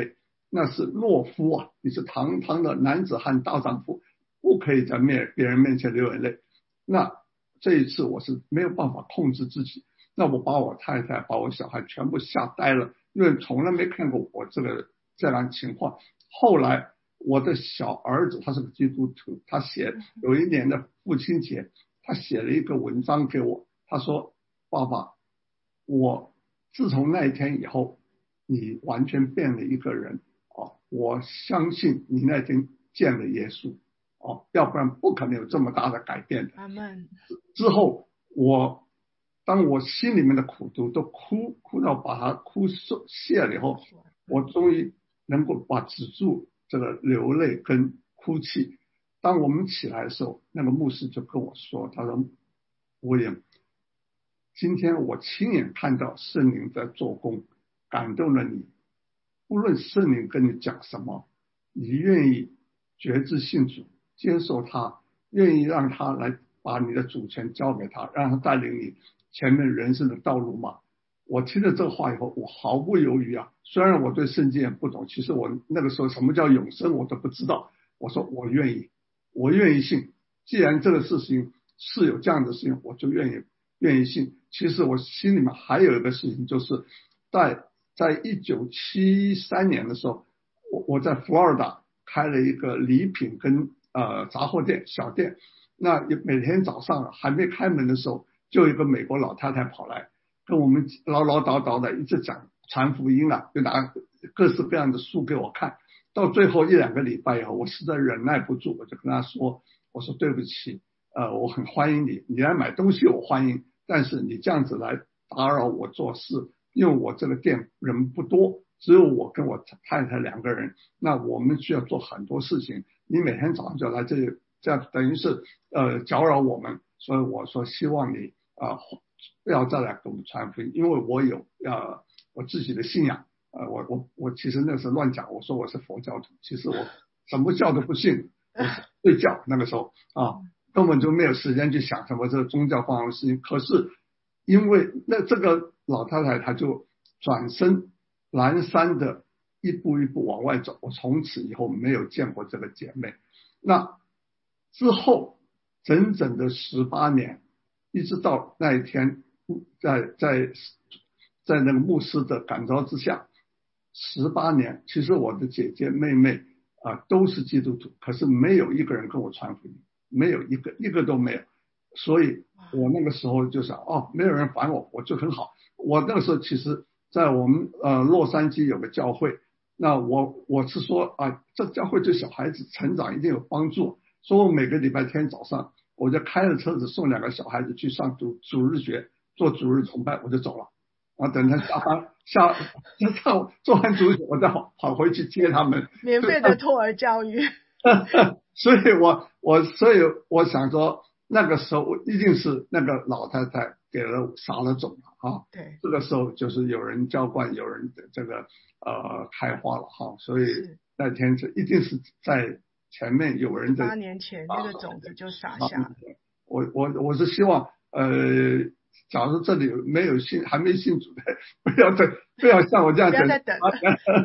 那是懦夫啊，你是堂堂的男子汉大丈夫，不可以在面别人面前流眼泪。那这一次我是没有办法控制自己，那我把我太太把我小孩全部吓呆了，因为从来没看过我这个这样情况。后来我的小儿子他是个基督徒，他写有一年的父亲节，他写了一个文章给我，他说爸爸，我自从那一天以后你完全变了一个人啊！我相信你那天见了耶稣哦，要不然不可能有这么大的改变的。 阿们。 之后我当我心里面的苦毒都哭哭到把它哭泄了以后，我终于能够把止住这个流泪跟哭泣。当我们起来的时候，那个牧师就跟我说，他说威廉，今天我亲眼看到圣灵在做工，感动了你，无论圣灵跟你讲什么，你愿意决志信主，接受他，愿意让他来把你的主权交给他，让他带领你前面人生的道路吗？我听了这个话以后，我毫不犹豫啊，虽然我对圣经也不懂，其实我那个时候什么叫永生我都不知道，我说我愿意，我愿意信，既然这个事情是有这样的事情，我就愿意愿意信。其实我心里面还有一个事情，就是在在一九七三年的时候，我我在佛罗里达开了一个礼品跟呃杂货店小店，那每天早上还没开门的时候，就有一个美国老太太跑来跟我们唠唠叨叨的一直讲传福音啊，就拿各式各样的书给我看。到最后一两个礼拜以后，我实在忍耐不住，我就跟她说，我说对不起，呃，我很欢迎你，你来买东西我欢迎，但是你这样子来打扰我做事，因为我这个店人不多，只有我跟我太太两个人，那我们需要做很多事情，你每天早上就来这里，这样等于是呃搅扰我们，所以我说希望你啊、呃、不要再来给我们传福音，因为我有呃我自己的信仰，呃我我我其实那时候乱讲，我说我是佛教徒，其实我什么教都不信，我是对教，那个时候啊根本就没有时间去想什么这个宗教方面的事情。可是因为那这个老太太她就转身蹒跚的一步一步往外走，我从此以后没有见过这个姐妹。那之后整整的十八年，一直到那一天，在在在那个牧师的感召之下，十八年，其实我的姐姐妹妹啊、呃、都是基督徒，可是没有一个人跟我传福音，没有一个一个都没有。所以我那个时候就想，哦，没有人烦我，我就很好。我那个时候其实在我们呃洛杉矶有个教会，那我我是说啊，这教会对小孩子成长一定有帮助，所以我每个礼拜天早上我就开着车子送两个小孩子去上主主日学，做主日崇拜，我就走了。然后等他下班下上做完主日学，我再跑跑回去接他们。 免费的托儿教育。 所以我我所以我想说，那个时候一定是那个老太太给了撒了种了啊。 对， 这个时候就是有人浇灌，有人这个呃开花了哈。所以那天是一定是在前面有人在。 八年前那个种子就撒下了。 我我我是希望呃，假如这里没有信还没信主的，不要再不要像我这样不要再等了。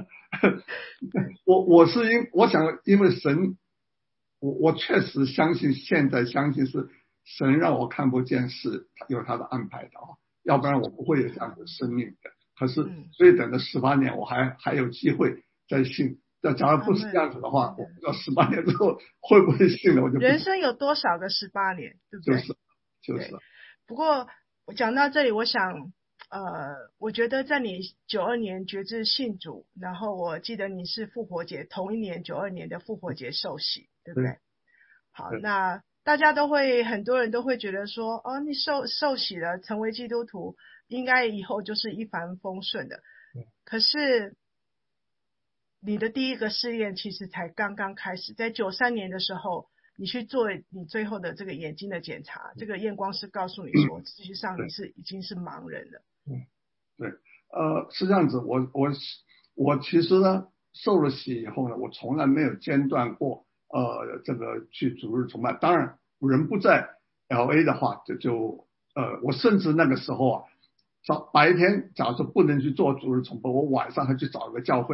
我我是因我想因为神。我我确实相信，现在相信是神让我看不见，是有他的安排的啊，要不然我不会有这样的生命的。可是所以等了十八年，我还还有机会再信。那假如不是这样子的话，我不知道十八年之后会不会信了，我就不知道。 人生有多少个十八年，对不对？ 就是就是。 不过我讲到这里，我想呃，我觉得在你九二年决志信主，然后我记得你是复活节同一年九二年的复活节受洗，对不对？对。好，那大家都会很多人都会觉得说，哦，你受受洗了，成为基督徒，应该以后就是一帆风顺的。可是你的第一个试验其实才刚刚开始，在九三年的时候，你去做你最后的这个眼睛的检查，这个验光师告诉你说，实际上你是已经是盲人了。 嗯，对，呃，是这样子，我我我其实呢，受了洗以后呢，我从来没有间断过。呃，这个去主日崇拜，当然人不在 L A 的话，就就呃，我甚至那个时候啊，早白天假如说不能去做主日崇拜，我晚上还去找一个教会，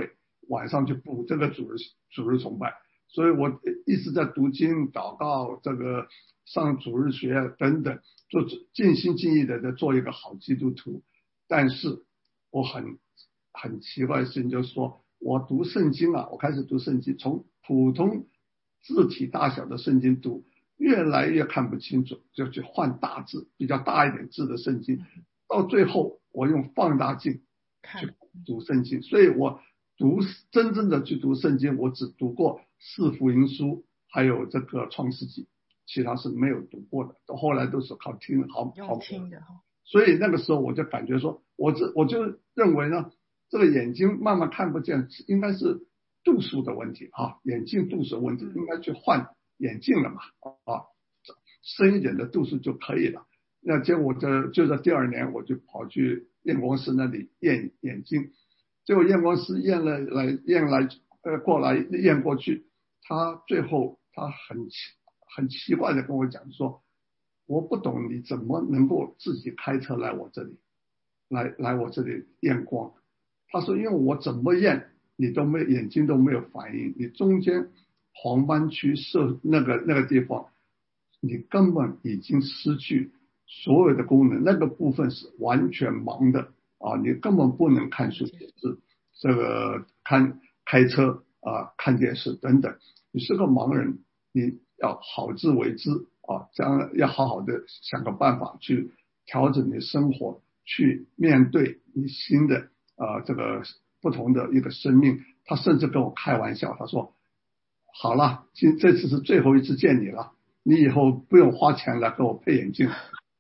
晚上去补这个主日主日崇拜，所以我一直在读经、祷告，这个上主日学等等，做尽心尽意的在做一个好基督徒。但是我很很奇怪的事情就是说，我读圣经啊，我开始读圣经，从普通字体大小的圣经读，越来越看不清楚，就去换大字，比较大一点字的圣经，到最后我用放大镜去读圣经。所以我读真正的去读圣经，我只读过四福音书还有这个创世纪，其他是没有读过的，到后来都是靠听好好听的。 所以那个时候我就感觉说，我这我就认为呢，这个眼睛慢慢看不见，应该是度数的问题啊，眼镜度数的问题，应该去换眼镜了嘛啊，深一点的度数就可以了。那结果我这就在第二年，我就跑去验光师那里验眼镜，结果验光师验了来验来呃过来验过去，他最后他很很奇怪的跟我讲说，我不懂你怎么能够自己开车来我这里，来来我这里验光。他说因为我怎么验你都没眼睛都没有反应，你中间黄斑区设那个那个地方，你根本已经失去所有的功能，那个部分是完全盲的啊，你根本不能看书写字，这个看开车啊，看电视等等，你是个盲人，你要好自为之啊，这样要好好的想个办法去调整你的生活，去面对你新的啊这个不同的一个生命。他甚至跟我开玩笑，他说好了，今这次是最后一次见你了，你以后不用花钱来给我配眼镜。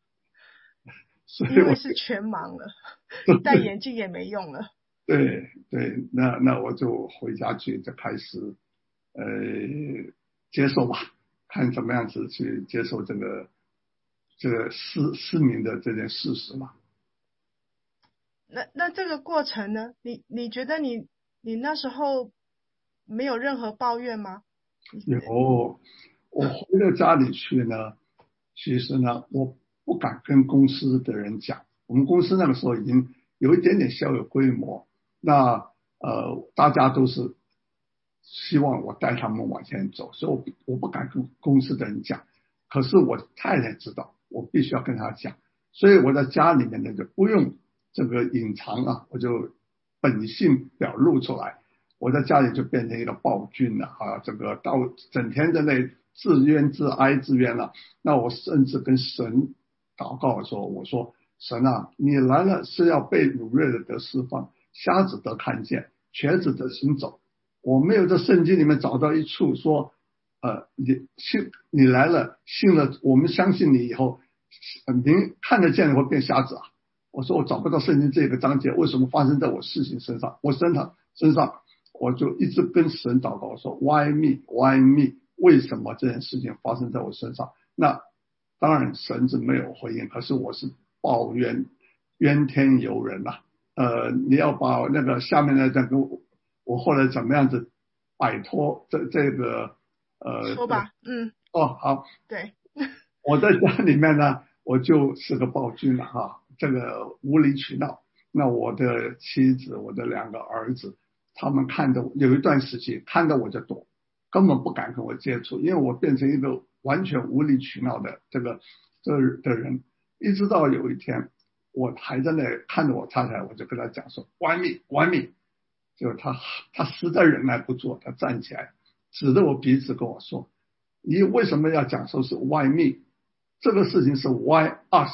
因为是全盲了，戴眼镜也没用了。 对对，那那我就回家去就开始呃接受吧，看怎么样子去接受这个这个失失明的这件事实嘛。 那那这个过程呢？你你觉得你你那时候没有任何抱怨吗？ 有，我回到家里去呢，其实呢，我不敢跟公司的人讲。我们公司那个时候已经有一点点小有规模，那呃，大家都是希望我带他们往前走，所以我我不敢跟公司的人讲。可是我太太知道，我必须要跟她讲，所以我在家里面呢就不用这个隐藏啊，我就本性表露出来。我在家里就变成一个暴君了啊，这个到整天在那自怨自哀自怨了。那我甚至跟神祷告说，我说神啊，你来了是要被掳掠的得释放，瞎子得看见，瘸子得行走。我没有在圣经里面找到一处说呃，你信你来了，信了，我们相信你以后，您看得见会变瞎子啊？我说我找不到圣经这个章节，为什么发生在我事情身上？我身上身上，我就一直跟神祷告说 ，Why me? Why me? 为什么这件事情发生在我身上？那当然神是没有回应，可是我是抱怨怨天尤人呐、啊。呃，你要把那个下面的这个，我后来怎么样子摆脱这这个呃？ 说吧，嗯。 哦，好， 对。 我在家里面呢，我就是个暴君了哈，这个无理取闹。那我的妻子，我的两个儿子，他们看着有一段时期看到我就躲，根本不敢跟我接触，因为我变成一个完全无理取闹的这个这的人。一直到有一天，我还在那看着我太太，我就跟她讲说 ，Why me? Why me? 就他他实在忍耐不住，他站起来指着我鼻子跟我说，你为什么要讲说是 Why me? 这个事情是 Why us?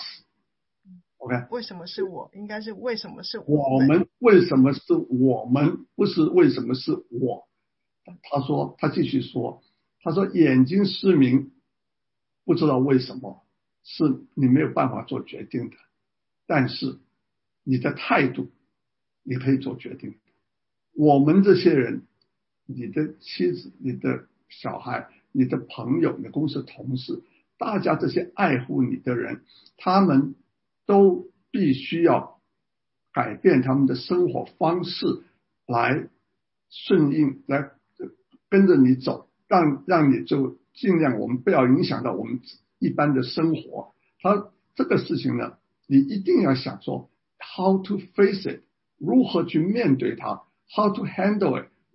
OK， 为什么是我？应该是为什么是我们？为什么是我们？不是为什么是我？他说，他继续说，他说眼睛失明，不知道为什么，是你没有办法做决定的，但是你的态度，你可以做决定。我们这些人，你的妻子、你的小孩、你的朋友、你的公司同事，大家这些爱护你的人，他们都必须要改变他们的生活方式，来顺应，来跟着你走，让让你就尽量我们不要影响到我们一般的生活。他这个事情呢，你一定要想说 how to face it， 如何去面对它， how to handle it，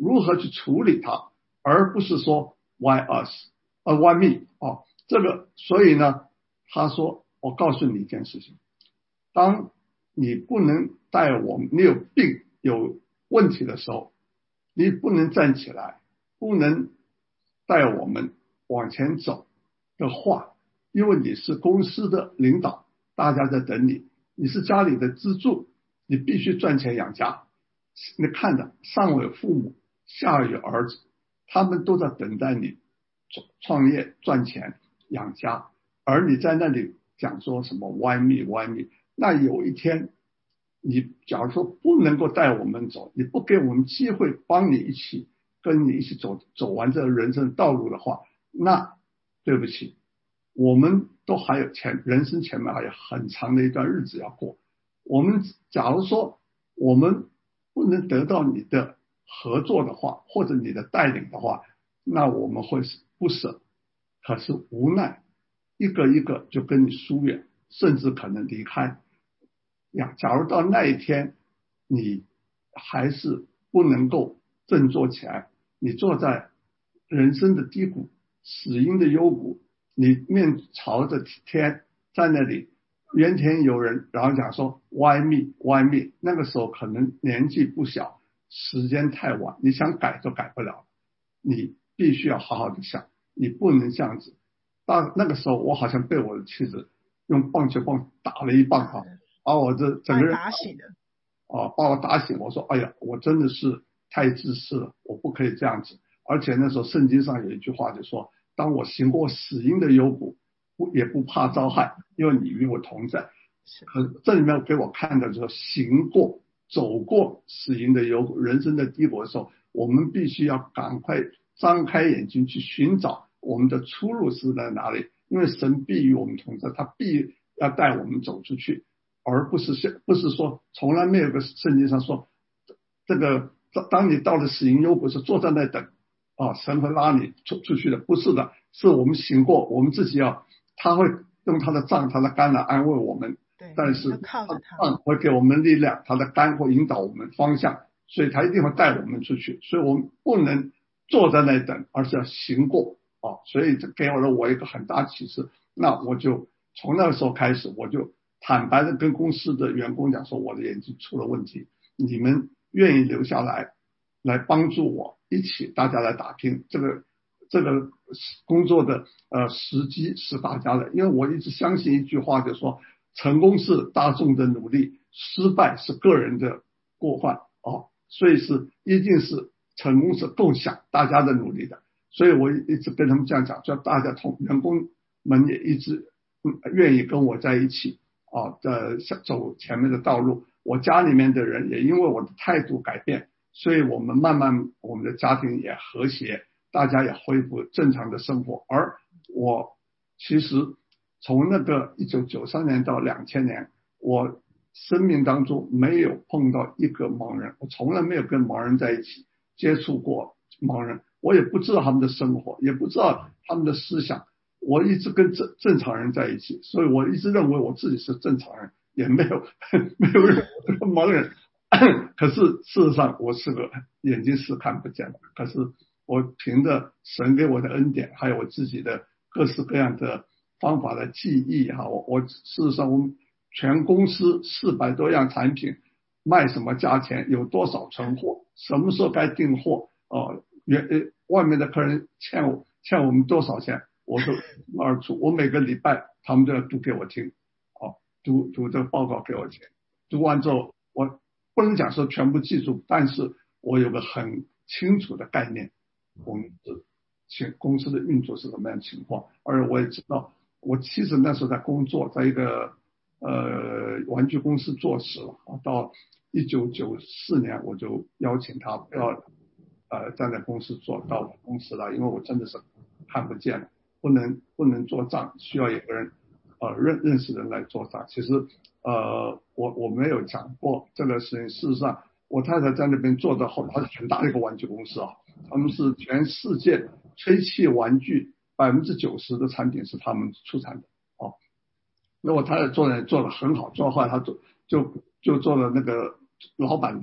如何去处理它，而不是说 why us 呃 why me 哦，这个所以呢，他说我告诉你一件事情，当你不能带我们，你有病有问题的时候，你不能站起来，不能带我们往前走的话，因为你是公司的领导，大家在等你，你是家里的支柱，你必须赚钱养家。你看着上有父母下有儿子，他们都在等待你创业赚钱养家，而你在那里讲说什么 why me why me， 那有一天你假如说不能够带我们走，你不给我们机会帮你一起跟你一起走走完这人生道路的话，那对不起，我们都还有前人生前面还有很长的一段日子要过。我们假如说我们不能得到你的合作的话，或者你的带领的话，那我们会不舍，可是无奈一个一个就跟你疏远，甚至可能离开呀。假如到那一天你还是不能够振作起来，你坐在人生的低谷死因的幽谷，你面朝着天在那里怨天尤人，然后讲说 why me why me， 那个时候可能年纪不小，时间太晚，你想改都改不了，你必须要好好的想，你不能这样子。到那个时候我好像被我的妻子用棒球棒打了一棒哈，把我这整个人打醒的啊，把我打醒。我说哎呀，我真的是太自私了，我不可以这样子。而且那时候圣经上有一句话就说，当我行过死荫的幽谷，也不怕遭害，因为你与我同在。可这里面给我看的就是行过走过死荫的幽谷，人生的低谷的时候，我们必须要赶快张开眼睛去寻找我们的出路是在哪里，因为神必与我们同在，他必要带我们走出去，而不是不是说从来没有个圣经上说这个当你到了死荫幽谷是坐在那等啊，神会拉你出出去的，不是的，是我们行过，我们自己要，他会用他的杖他的竿来安慰我们，但是他的杖会给我们力量，他的竿会引导我们方向，所以他一定会带我们出去，所以我们不能坐在那等，而是要行过啊，所以这给了我一个很大启示。那我就从那个时候开始，我就坦白的跟公司的员工讲说，我的眼睛出了问题，你们愿意留下来来帮助我，一起大家来打拼，这个这个工作的呃时机是大家的，因为我一直相信一句话，就是说成功是大众的努力，失败是个人的过患哦，所以是一定是成功是共享大家的努力的，所以我一直跟他们这样讲，叫大家同员工们也一直愿意跟我在一起啊，呃走前面的道路。我家里面的人也因为我的态度改变，所以我们慢慢我们的家庭也和谐，大家也恢复正常的生活。而我其实从那个一九九三年到两千年，我生命当中没有碰到一个盲人，我从来没有跟盲人在一起接触过盲人，我也不知道他们的生活，也不知道他们的思想，我一直跟正正常人在一起，所以我一直认为我自己是正常人，也没有没有认为我是个盲人。可是事实上我是个眼睛是看不见的，可是我凭着神给我的恩典，还有我自己的各式各样的方法的记忆哈，我我事实上我们全公司四百多样产品，卖什么价钱，有多少存货，什么时候该订货哦，原呃外面的客人欠我欠我们多少钱，我都二出，我每个礼拜他们都要读给我听，哦，读读这个报告给我听，读完之后我不能讲说全部记住，但是我有个很清楚的概念，我们的公司的运作是什么样的情况，而我也知道，我其实那时候在工作，在一个呃玩具公司做事了，到一九九四年我就邀请他不要呃站在公司做，到我公司来，因为我真的是看不见了，不能不能做账，需要有个人呃认认识人来做账。其实呃我我没有讲过这个事情，事实上我太太在那边做的后，它是很大的一个玩具公司啊，他们是全世界吹气玩具百分之九十的产品是他们出产的哦。那我太太做的做的很好，做后来他做就就做了那个老板的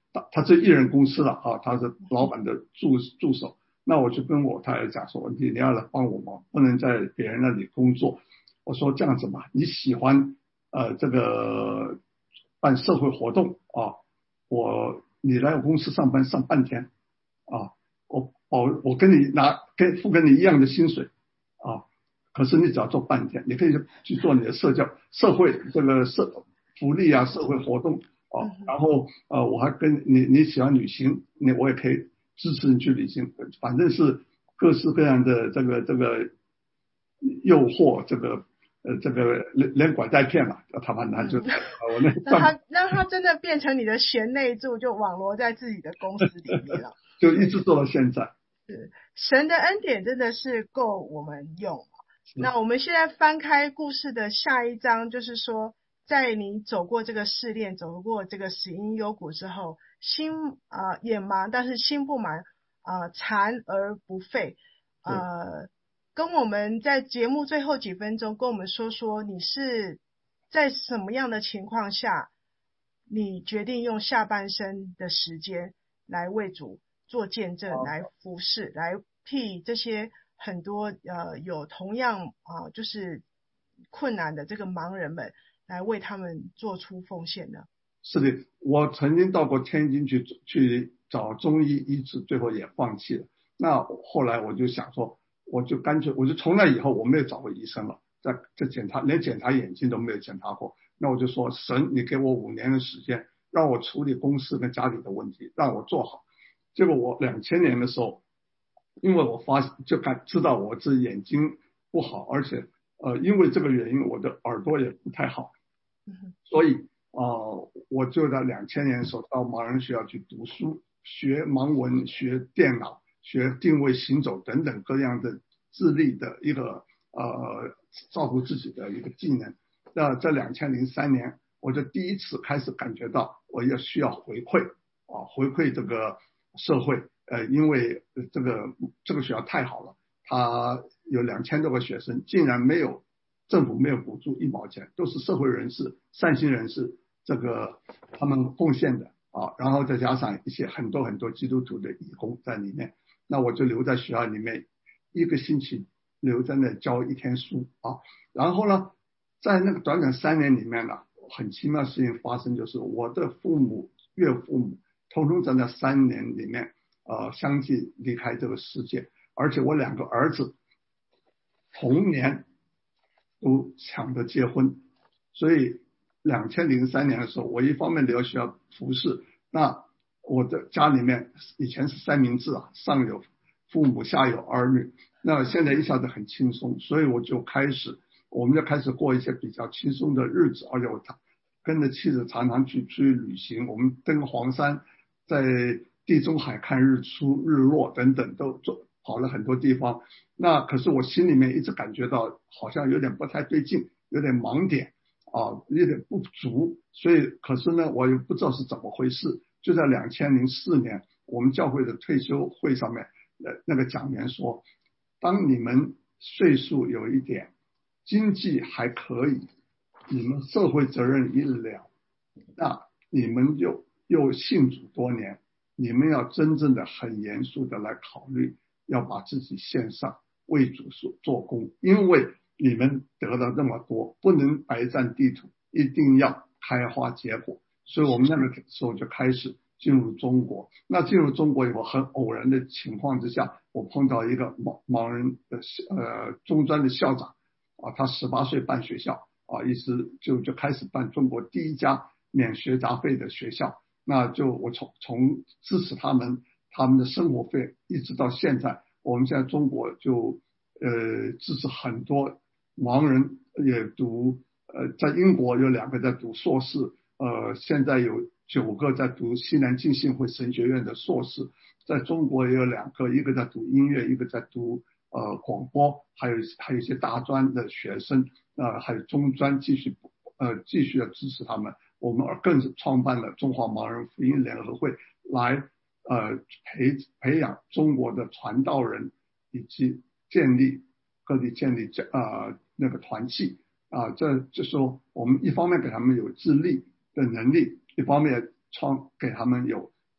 他他是艺人公司了啊，他是老板的助助手。那我就跟我太太讲说，你你要来帮我忙，不能在别人那里工作。我说这样子吧，你喜欢呃这个办社会活动啊，我你来我公司上班上半天啊，我我我跟你拿跟付跟你一样的薪水啊，可是你只要做半天，你可以去做你的社交社会这个社福利啊社会活动啊，然后呃我还跟你你喜欢旅行，你我也可以支持你去旅行，反正是各式各样的这个这个诱惑，这个呃这个连连拐带骗嘛，他蛮难就、嗯、我那让他让他真的变成你的贤内助，就网罗在自己的公司里面了， 就一直做到现在。 是神的恩典真的是够我们用。那我们现在翻开故事的下一章，就是说在你走过这个试炼，走过这个死荫幽谷之后，心啊、呃、眼盲但是心不盲啊、呃、残而不废。呃，跟我们在节目最后几分钟跟我们说说，你是在什么样的情况下，你决定用下半生的时间来为主做见证，来服侍，来替这些很多呃有同样啊、呃、就是困难的这个盲人们，来为他们做出奉献呢？ 是的，我曾经到过天津去去找中医医治，最后也放弃了。那后来我就想说，我就干脆我就从那以后我没有找过医生了，在在检查连检查眼睛都没有检查过。那我就说，神，你给我五年的时间，让我处理公司跟家里的问题，让我做好。结果我两千年的时候，因为我发就感知道我自己眼睛不好，而且呃因为这个原因我的耳朵也不太好，所以呃我就在两千年的时候到盲人学校去读书，学盲文，学电脑，学定位行走等等各样的智力的一个呃照顾自己的一个技能。那在两千零三年我就第一次开始感觉到我也需要回馈啊，回馈这个社会。呃，因为这个这个学校太好了，它有两千多个学生，竟然没有政府没有补助一毛钱，都是社会人士、善心人士这个他们贡献的啊，然后再加上一些很多很多基督徒的义工在里面，那我就留在学校里面一个星期，留在那教一天书啊，然后呢，在那个短短三年里面呢，很奇妙的事情发生，就是我的父母、岳父母，通通在那三年里面。呃，相继离开这个世界，而且我两个儿子同年都抢着结婚，所以两千零三年的时候，我一方面留学校服侍，那我的家里面以前是三明治啊，上有父母，下有儿女，那现在一下子很轻松，所以我就开始，我们就开始过一些比较轻松的日子，而且我跟着妻子常常去出去旅行，我们登黄山，在地中海看日出日落等等，都做跑了很多地方。那可是我心里面一直感觉到好像有点不太对劲，有点盲点啊，有点不足，所以可是呢我又不知道是怎么回事。就在两千零四年我们教会的退休会上面，呃那个讲员说，当你们岁数有一点，经济还可以，你们社会责任一了，那你们又又信主多年，你们要真正的很严肃的来考虑，要把自己献上，为主做工，因为你们得了那么多，不能白占地土，一定要开花结果。所以我们那个时候就开始进入中国。那进入中国以后，很偶然的情况之下，我碰到一个盲盲人的呃中专的校长啊，他十八岁办学校啊，一直就就开始办中国第一家免学杂费的学校。那就我从从支持他们他们的生活费，一直到现在，我们现在中国就呃支持很多盲人也读呃，在英国有两个在读硕士，呃，现在有九个在读西南浸信会神学院的硕士，在中国也有两个，一个在读音乐，一个在读呃广播，还有还有一些大专的学生，呃，还有中专继续呃继续的支持他们。我们更是创办了中华盲人福音联合会，来呃培培养中国的传道人，以及建立各地建立呃那个团契啊、呃，这就说我们一方面给他们有自立的能力，一方面创给他们有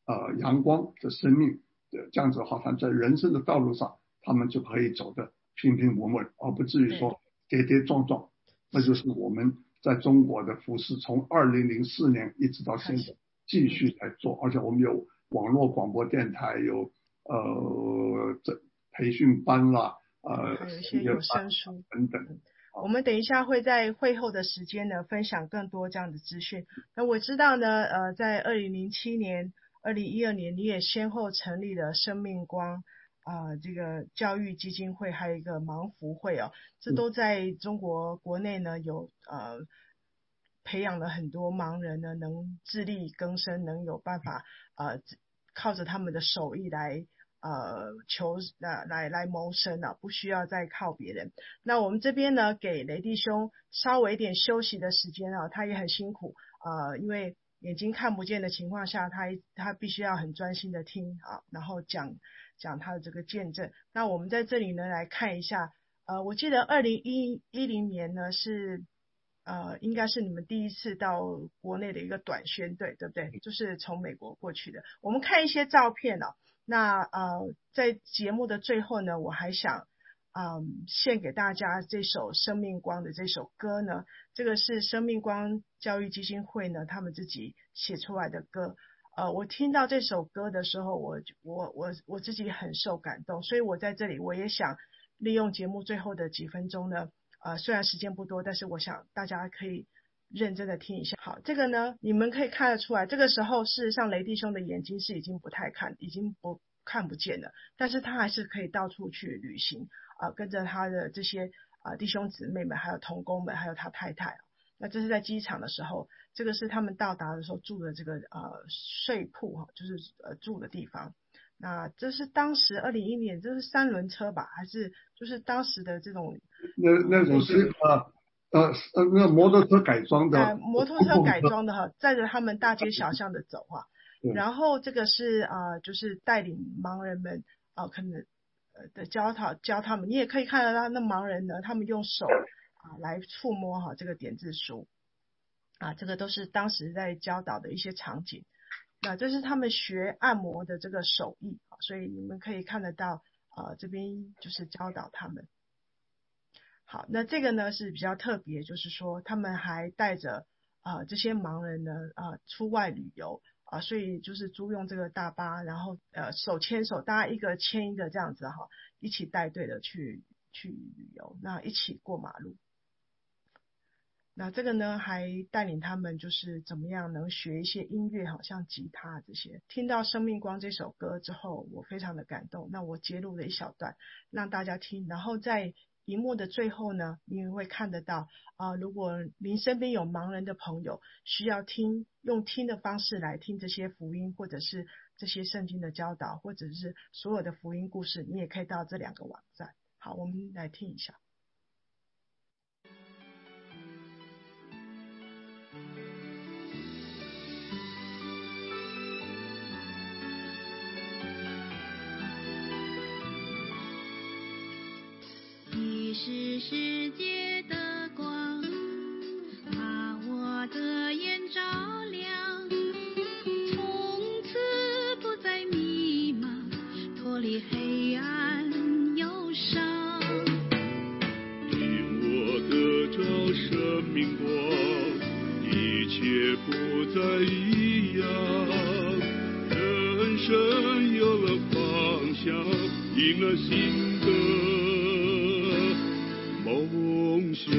呃阳光的生命，这样子好像在人生的道路上，他们就可以走得平平稳稳，而不至于说跌跌撞撞。那就是我们在中国的服事，从二零零四年一直到现在继续在做，而且我们有网络广播电台，有呃这培训班啦，呃， 还有一些有声书等等。 我们等一下会在会后的时间呢，分享更多这样的资讯。那我知道呢，呃，在二零零七年、二零一二年，你也先后成立了生命光啊、呃、这个教育基金会，还有一个盲福会哦，这都在中国国内呢有呃培养了很多盲人呢，能自力更生，能有办法呃靠着他们的手艺来。呃，求呃来来谋生啊，不需要再靠别人。那我们这边呢，给雷弟兄稍微一点休息的时间啊，他也很辛苦呃，因为眼睛看不见的情况下，他他必须要很专心的听啊，然后讲讲他的这个见证。那我们在这里呢来看一下，呃，我记得二零一零年呢是呃应该是你们第一次到国内的一个短宣队，对不对？就是从美国过去的。我们看一些照片啊。那呃，在节目的最后呢，我还想，嗯，献给大家这首生命光的这首歌呢。这个是生命光教育基金会呢他们自己写出来的歌。呃，我听到这首歌的时候，我我我我自己很受感动，所以我在这里我也想利用节目最后的几分钟呢，呃，虽然时间不多，但是我想大家可以认真的听一下。好，这个呢，你们可以看得出来，这个时候事实上雷弟兄的眼睛是已经不太看，已经不看不见了，但是他还是可以到处去旅行啊、呃，跟着他的这些啊、呃、弟兄姊妹们，还有同工们，还有他太太。那这是在机场的时候，这个是他们到达的时候住的这个呃睡铺哈，就是呃住的地方。那这是当时二零一一年，这是三轮车吧，还是就是当时的这种那那种是呃。呃呃，那摩托车改装的， 呃，摩托车改装的哈，载着他们大街小巷的走哈。然后这个是啊、呃，就是带领盲人们啊、呃，可能呃的教他教他们，你也可以看得到那盲人呢，他们用手啊、呃、来触摸哈这个点字书啊，这个都是当时在教导的一些场景。那这是他们学按摩的这个手艺，所以你们可以看得到啊、呃，这边就是教导他们。好，那这个呢是比较特别，就是说他们还带着啊、呃、这些盲人呢啊、呃、出外旅游啊、呃，所以就是租用这个大巴，然后呃手牵手，大家一个牵一个这样子哈，一起带队的去去旅游，那一起过马路。那这个呢还带领他们就是怎么样能学一些音乐，好像吉他这些。听到《生命光》这首歌之后，我非常的感动，那我截录了一小段让大家听，然后在荧幕的最后呢，你会看得到啊、呃，如果您身边有盲人的朋友需要听，用听的方式来听这些福音，或者是这些圣经的教导，或者是所有的福音故事，你也可以到这两个网站。好，我们来听一下。 你是世界的光，把我的眼照亮，从此不再迷茫，脱离黑暗忧伤。 因我得着生命光，一切不再一样，人生有了方向，赢了新的梦想，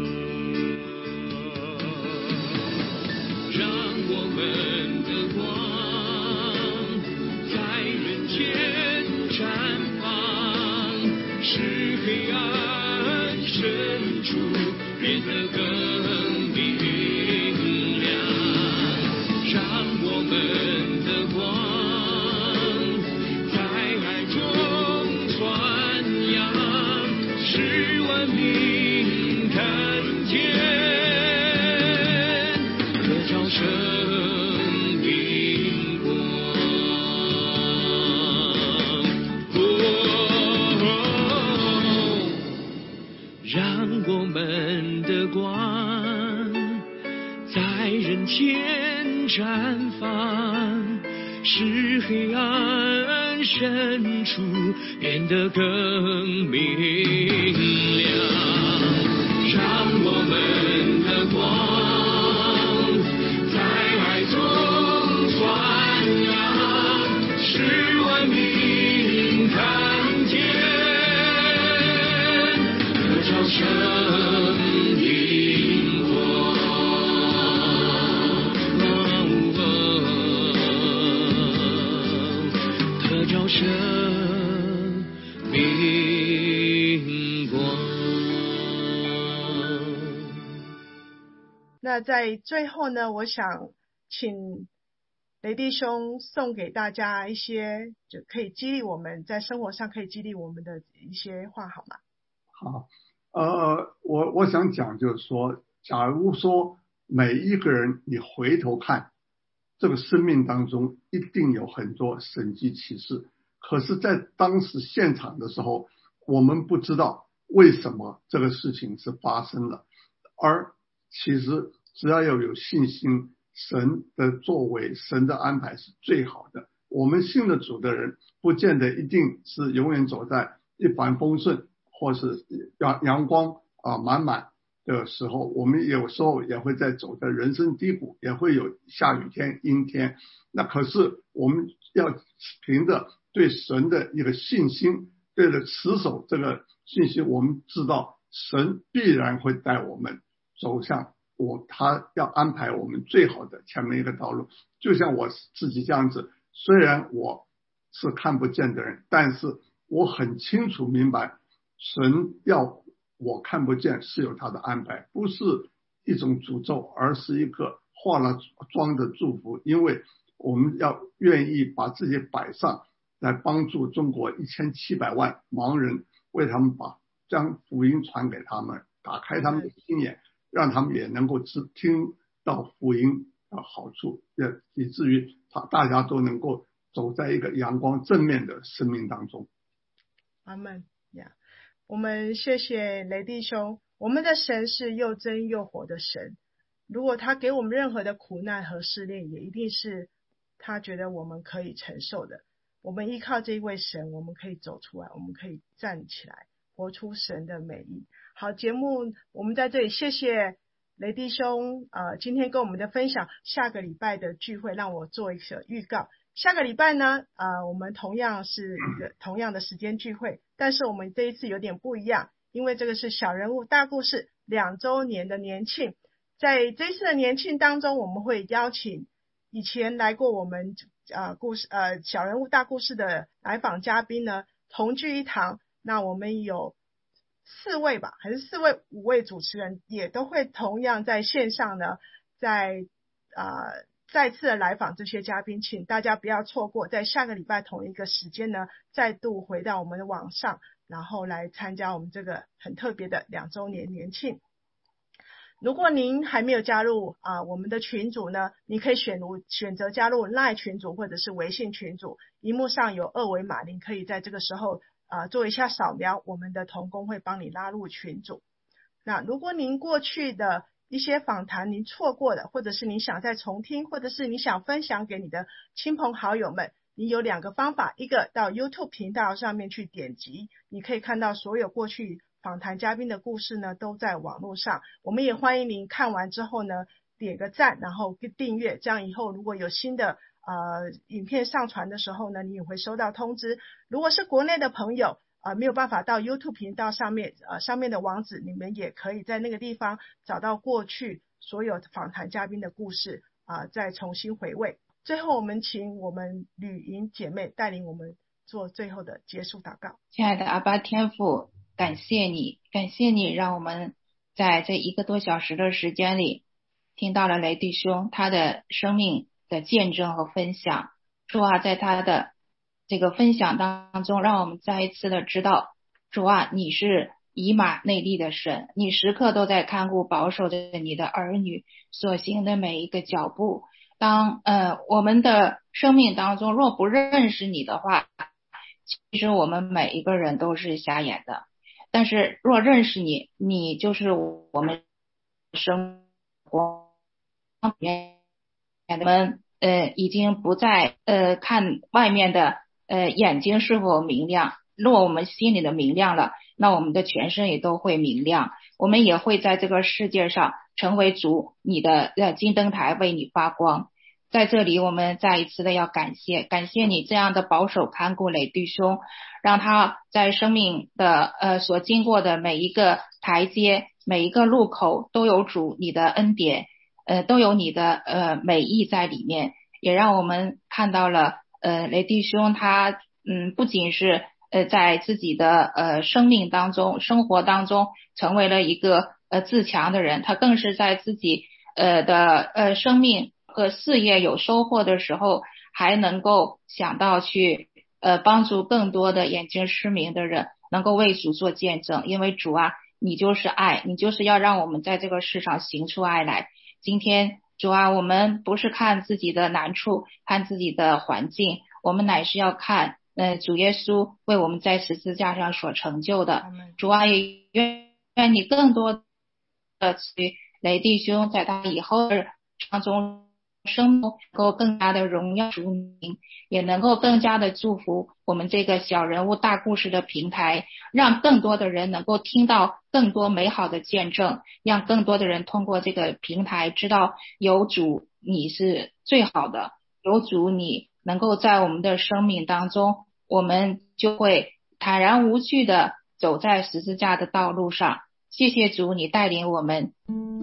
让我们的光在人间绽放，使黑暗深处变得更明亮，让我们的光在爱中传扬，使万民看见，得着生命光。哦，让我们的光在人间绽放， 使黑暗深处变得更明亮，让我们的光在爱中传扬，使万民看见，得着生命光，得着生命光。 那在最后呢，我想请雷弟兄送给大家一些就可以激励我们在生活上可以激励我们的一些话好吗？ 好，呃，我我想讲就是说，假如说每一个人你回头看这个生命当中一定有很多神迹奇事，可是在当时现场的时候我们不知道为什么这个事情是发生了，而其实只要要有信心，神的作为神的安排是最好的。我们信了主的人不见得一定是永远走在一帆风顺或是阳阳光啊满满的时候，我们有时候也会在走在人生低谷，也会有下雨天阴天，那可是我们要凭着对神的一个信心，对了持守这个信心，我们知道神必然会带我们走向我他要安排我们最好的前面一个道路。就像我自己这样子，虽然我是看不见的人，但是我很清楚明白神要我看不见是有他的安排，不是一种诅咒，而是一个化了妆的祝福。因为我们要愿意把自己摆上来帮助中国一千七百万盲人，为他们把将福音传给他们，打开他们的心眼，让他们也能够听到福音的好处，也以至于大家都能够走在一个阳光正面的生命当中。 阿们呀，我们谢谢雷弟兄。我们的神是又真又活的神，如果他给我们任何的苦难和试炼，也一定是他觉得我们可以承受的。我们依靠这一位神，我们可以走出来，我们可以站起来，活出神的美意。好，节目我们在这里谢谢雷弟兄呃，今天跟我们的分享。下个礼拜的聚会让我做一个预告，下个礼拜呢呃，我们同样是一个同样的时间聚会，但是我们这一次有点不一样，因为这个是小人物大故事两周年的年庆。在这一次的年庆当中，我们会邀请以前来过我们呃故事呃小人物大故事的来访嘉宾呢同聚一堂。那我们有四位吧，还是四位五位主持人也都会同样在线上呢，在呃再次的来访这些嘉宾，请大家不要错过，在下个礼拜同一个时间呢，再度回到我们的网上，然后来参加我们这个很特别的两周年年庆。如果您还没有加入啊、呃、我们的群组呢，你可以选选择加入 LINE 群组或者是微信群组，萤幕上有二维码，您可以在这个时候啊、呃、做一下扫描，我们的同工会帮你拉入群组。那如果您过去的一些访谈您错过的，或者是您想再重听，或者是你想分享给你的亲朋好友们，你有两个方法，一个到 YouTube 频道上面去点击，你可以看到所有过去访谈嘉宾的故事呢都在网络上。我们也欢迎您看完之后呢点个赞，然后订阅，这样以后如果有新的呃影片上传的时候呢，你也会收到通知。如果是国内的朋友呃没有办法到 YouTube 频道上面呃上面的网址，你们也可以在那个地方找到过去所有访谈嘉宾的故事啊、呃，再重新回味。最后我们请我们吕莹姐妹带领我们做最后的结束祷告。 亲爱的阿爸天父，感谢你，感谢你让我们在这一个多小时的时间里听到了雷弟兄他的生命的见证和分享。主啊，在他的这个分享当中，让我们再一次的知道，主啊，你是以马内利的神，你时刻都在看顾保守着你的儿女所行的每一个脚步。当呃我们的生命当中若不认识你的话，其实我们每一个人都是瞎眼的，但是若认识你，你就是我们生活里面我们呃已经不再呃看外面的呃眼睛是否明亮，若我们心里的明亮了，那我们的全身也都会明亮，我们也会在这个世界上成为主你的呃金灯台，为你发光。在这里我们再一次的要感谢感谢你这样的保守看顾雷弟兄，让他在生命的呃所经过的每一个台阶每一个路口都有主你的恩典，呃都有你的呃美意在里面，也让我们看到了呃雷弟兄他嗯不仅是呃在自己的呃生命当中生活当中成为了一个呃自强的人，他更是在自己呃的呃生命和事业有收获的时候，还能够想到去呃帮助更多的眼睛失明的人能够为主做见证，因为主啊你就是爱，你就是要让我们在这个世上行出爱来。今天主啊，我们不是看自己的难处看自己的环境，我们乃是要看呃主耶稣为我们在十字架上所成就的。主啊，也愿你更多的去雷弟兄在他以后的当中生命能够更加的荣耀主名，也能够更加的祝福我们这个小人物大故事的平台，让更多的人能够听到更多美好的见证，让更多的人通过这个平台知道有主你是最好的，有主你能够在我们的生命当中，我们就会坦然无惧的走在十字架的道路上。谢谢主你带领我们。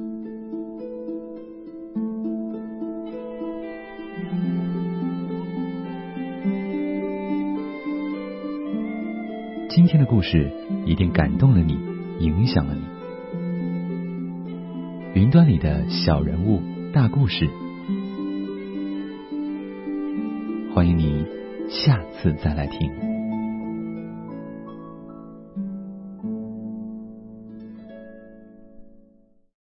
今天的故事一定感动了你，影响了你。云端里的小人物大故事，欢迎你下次再来听。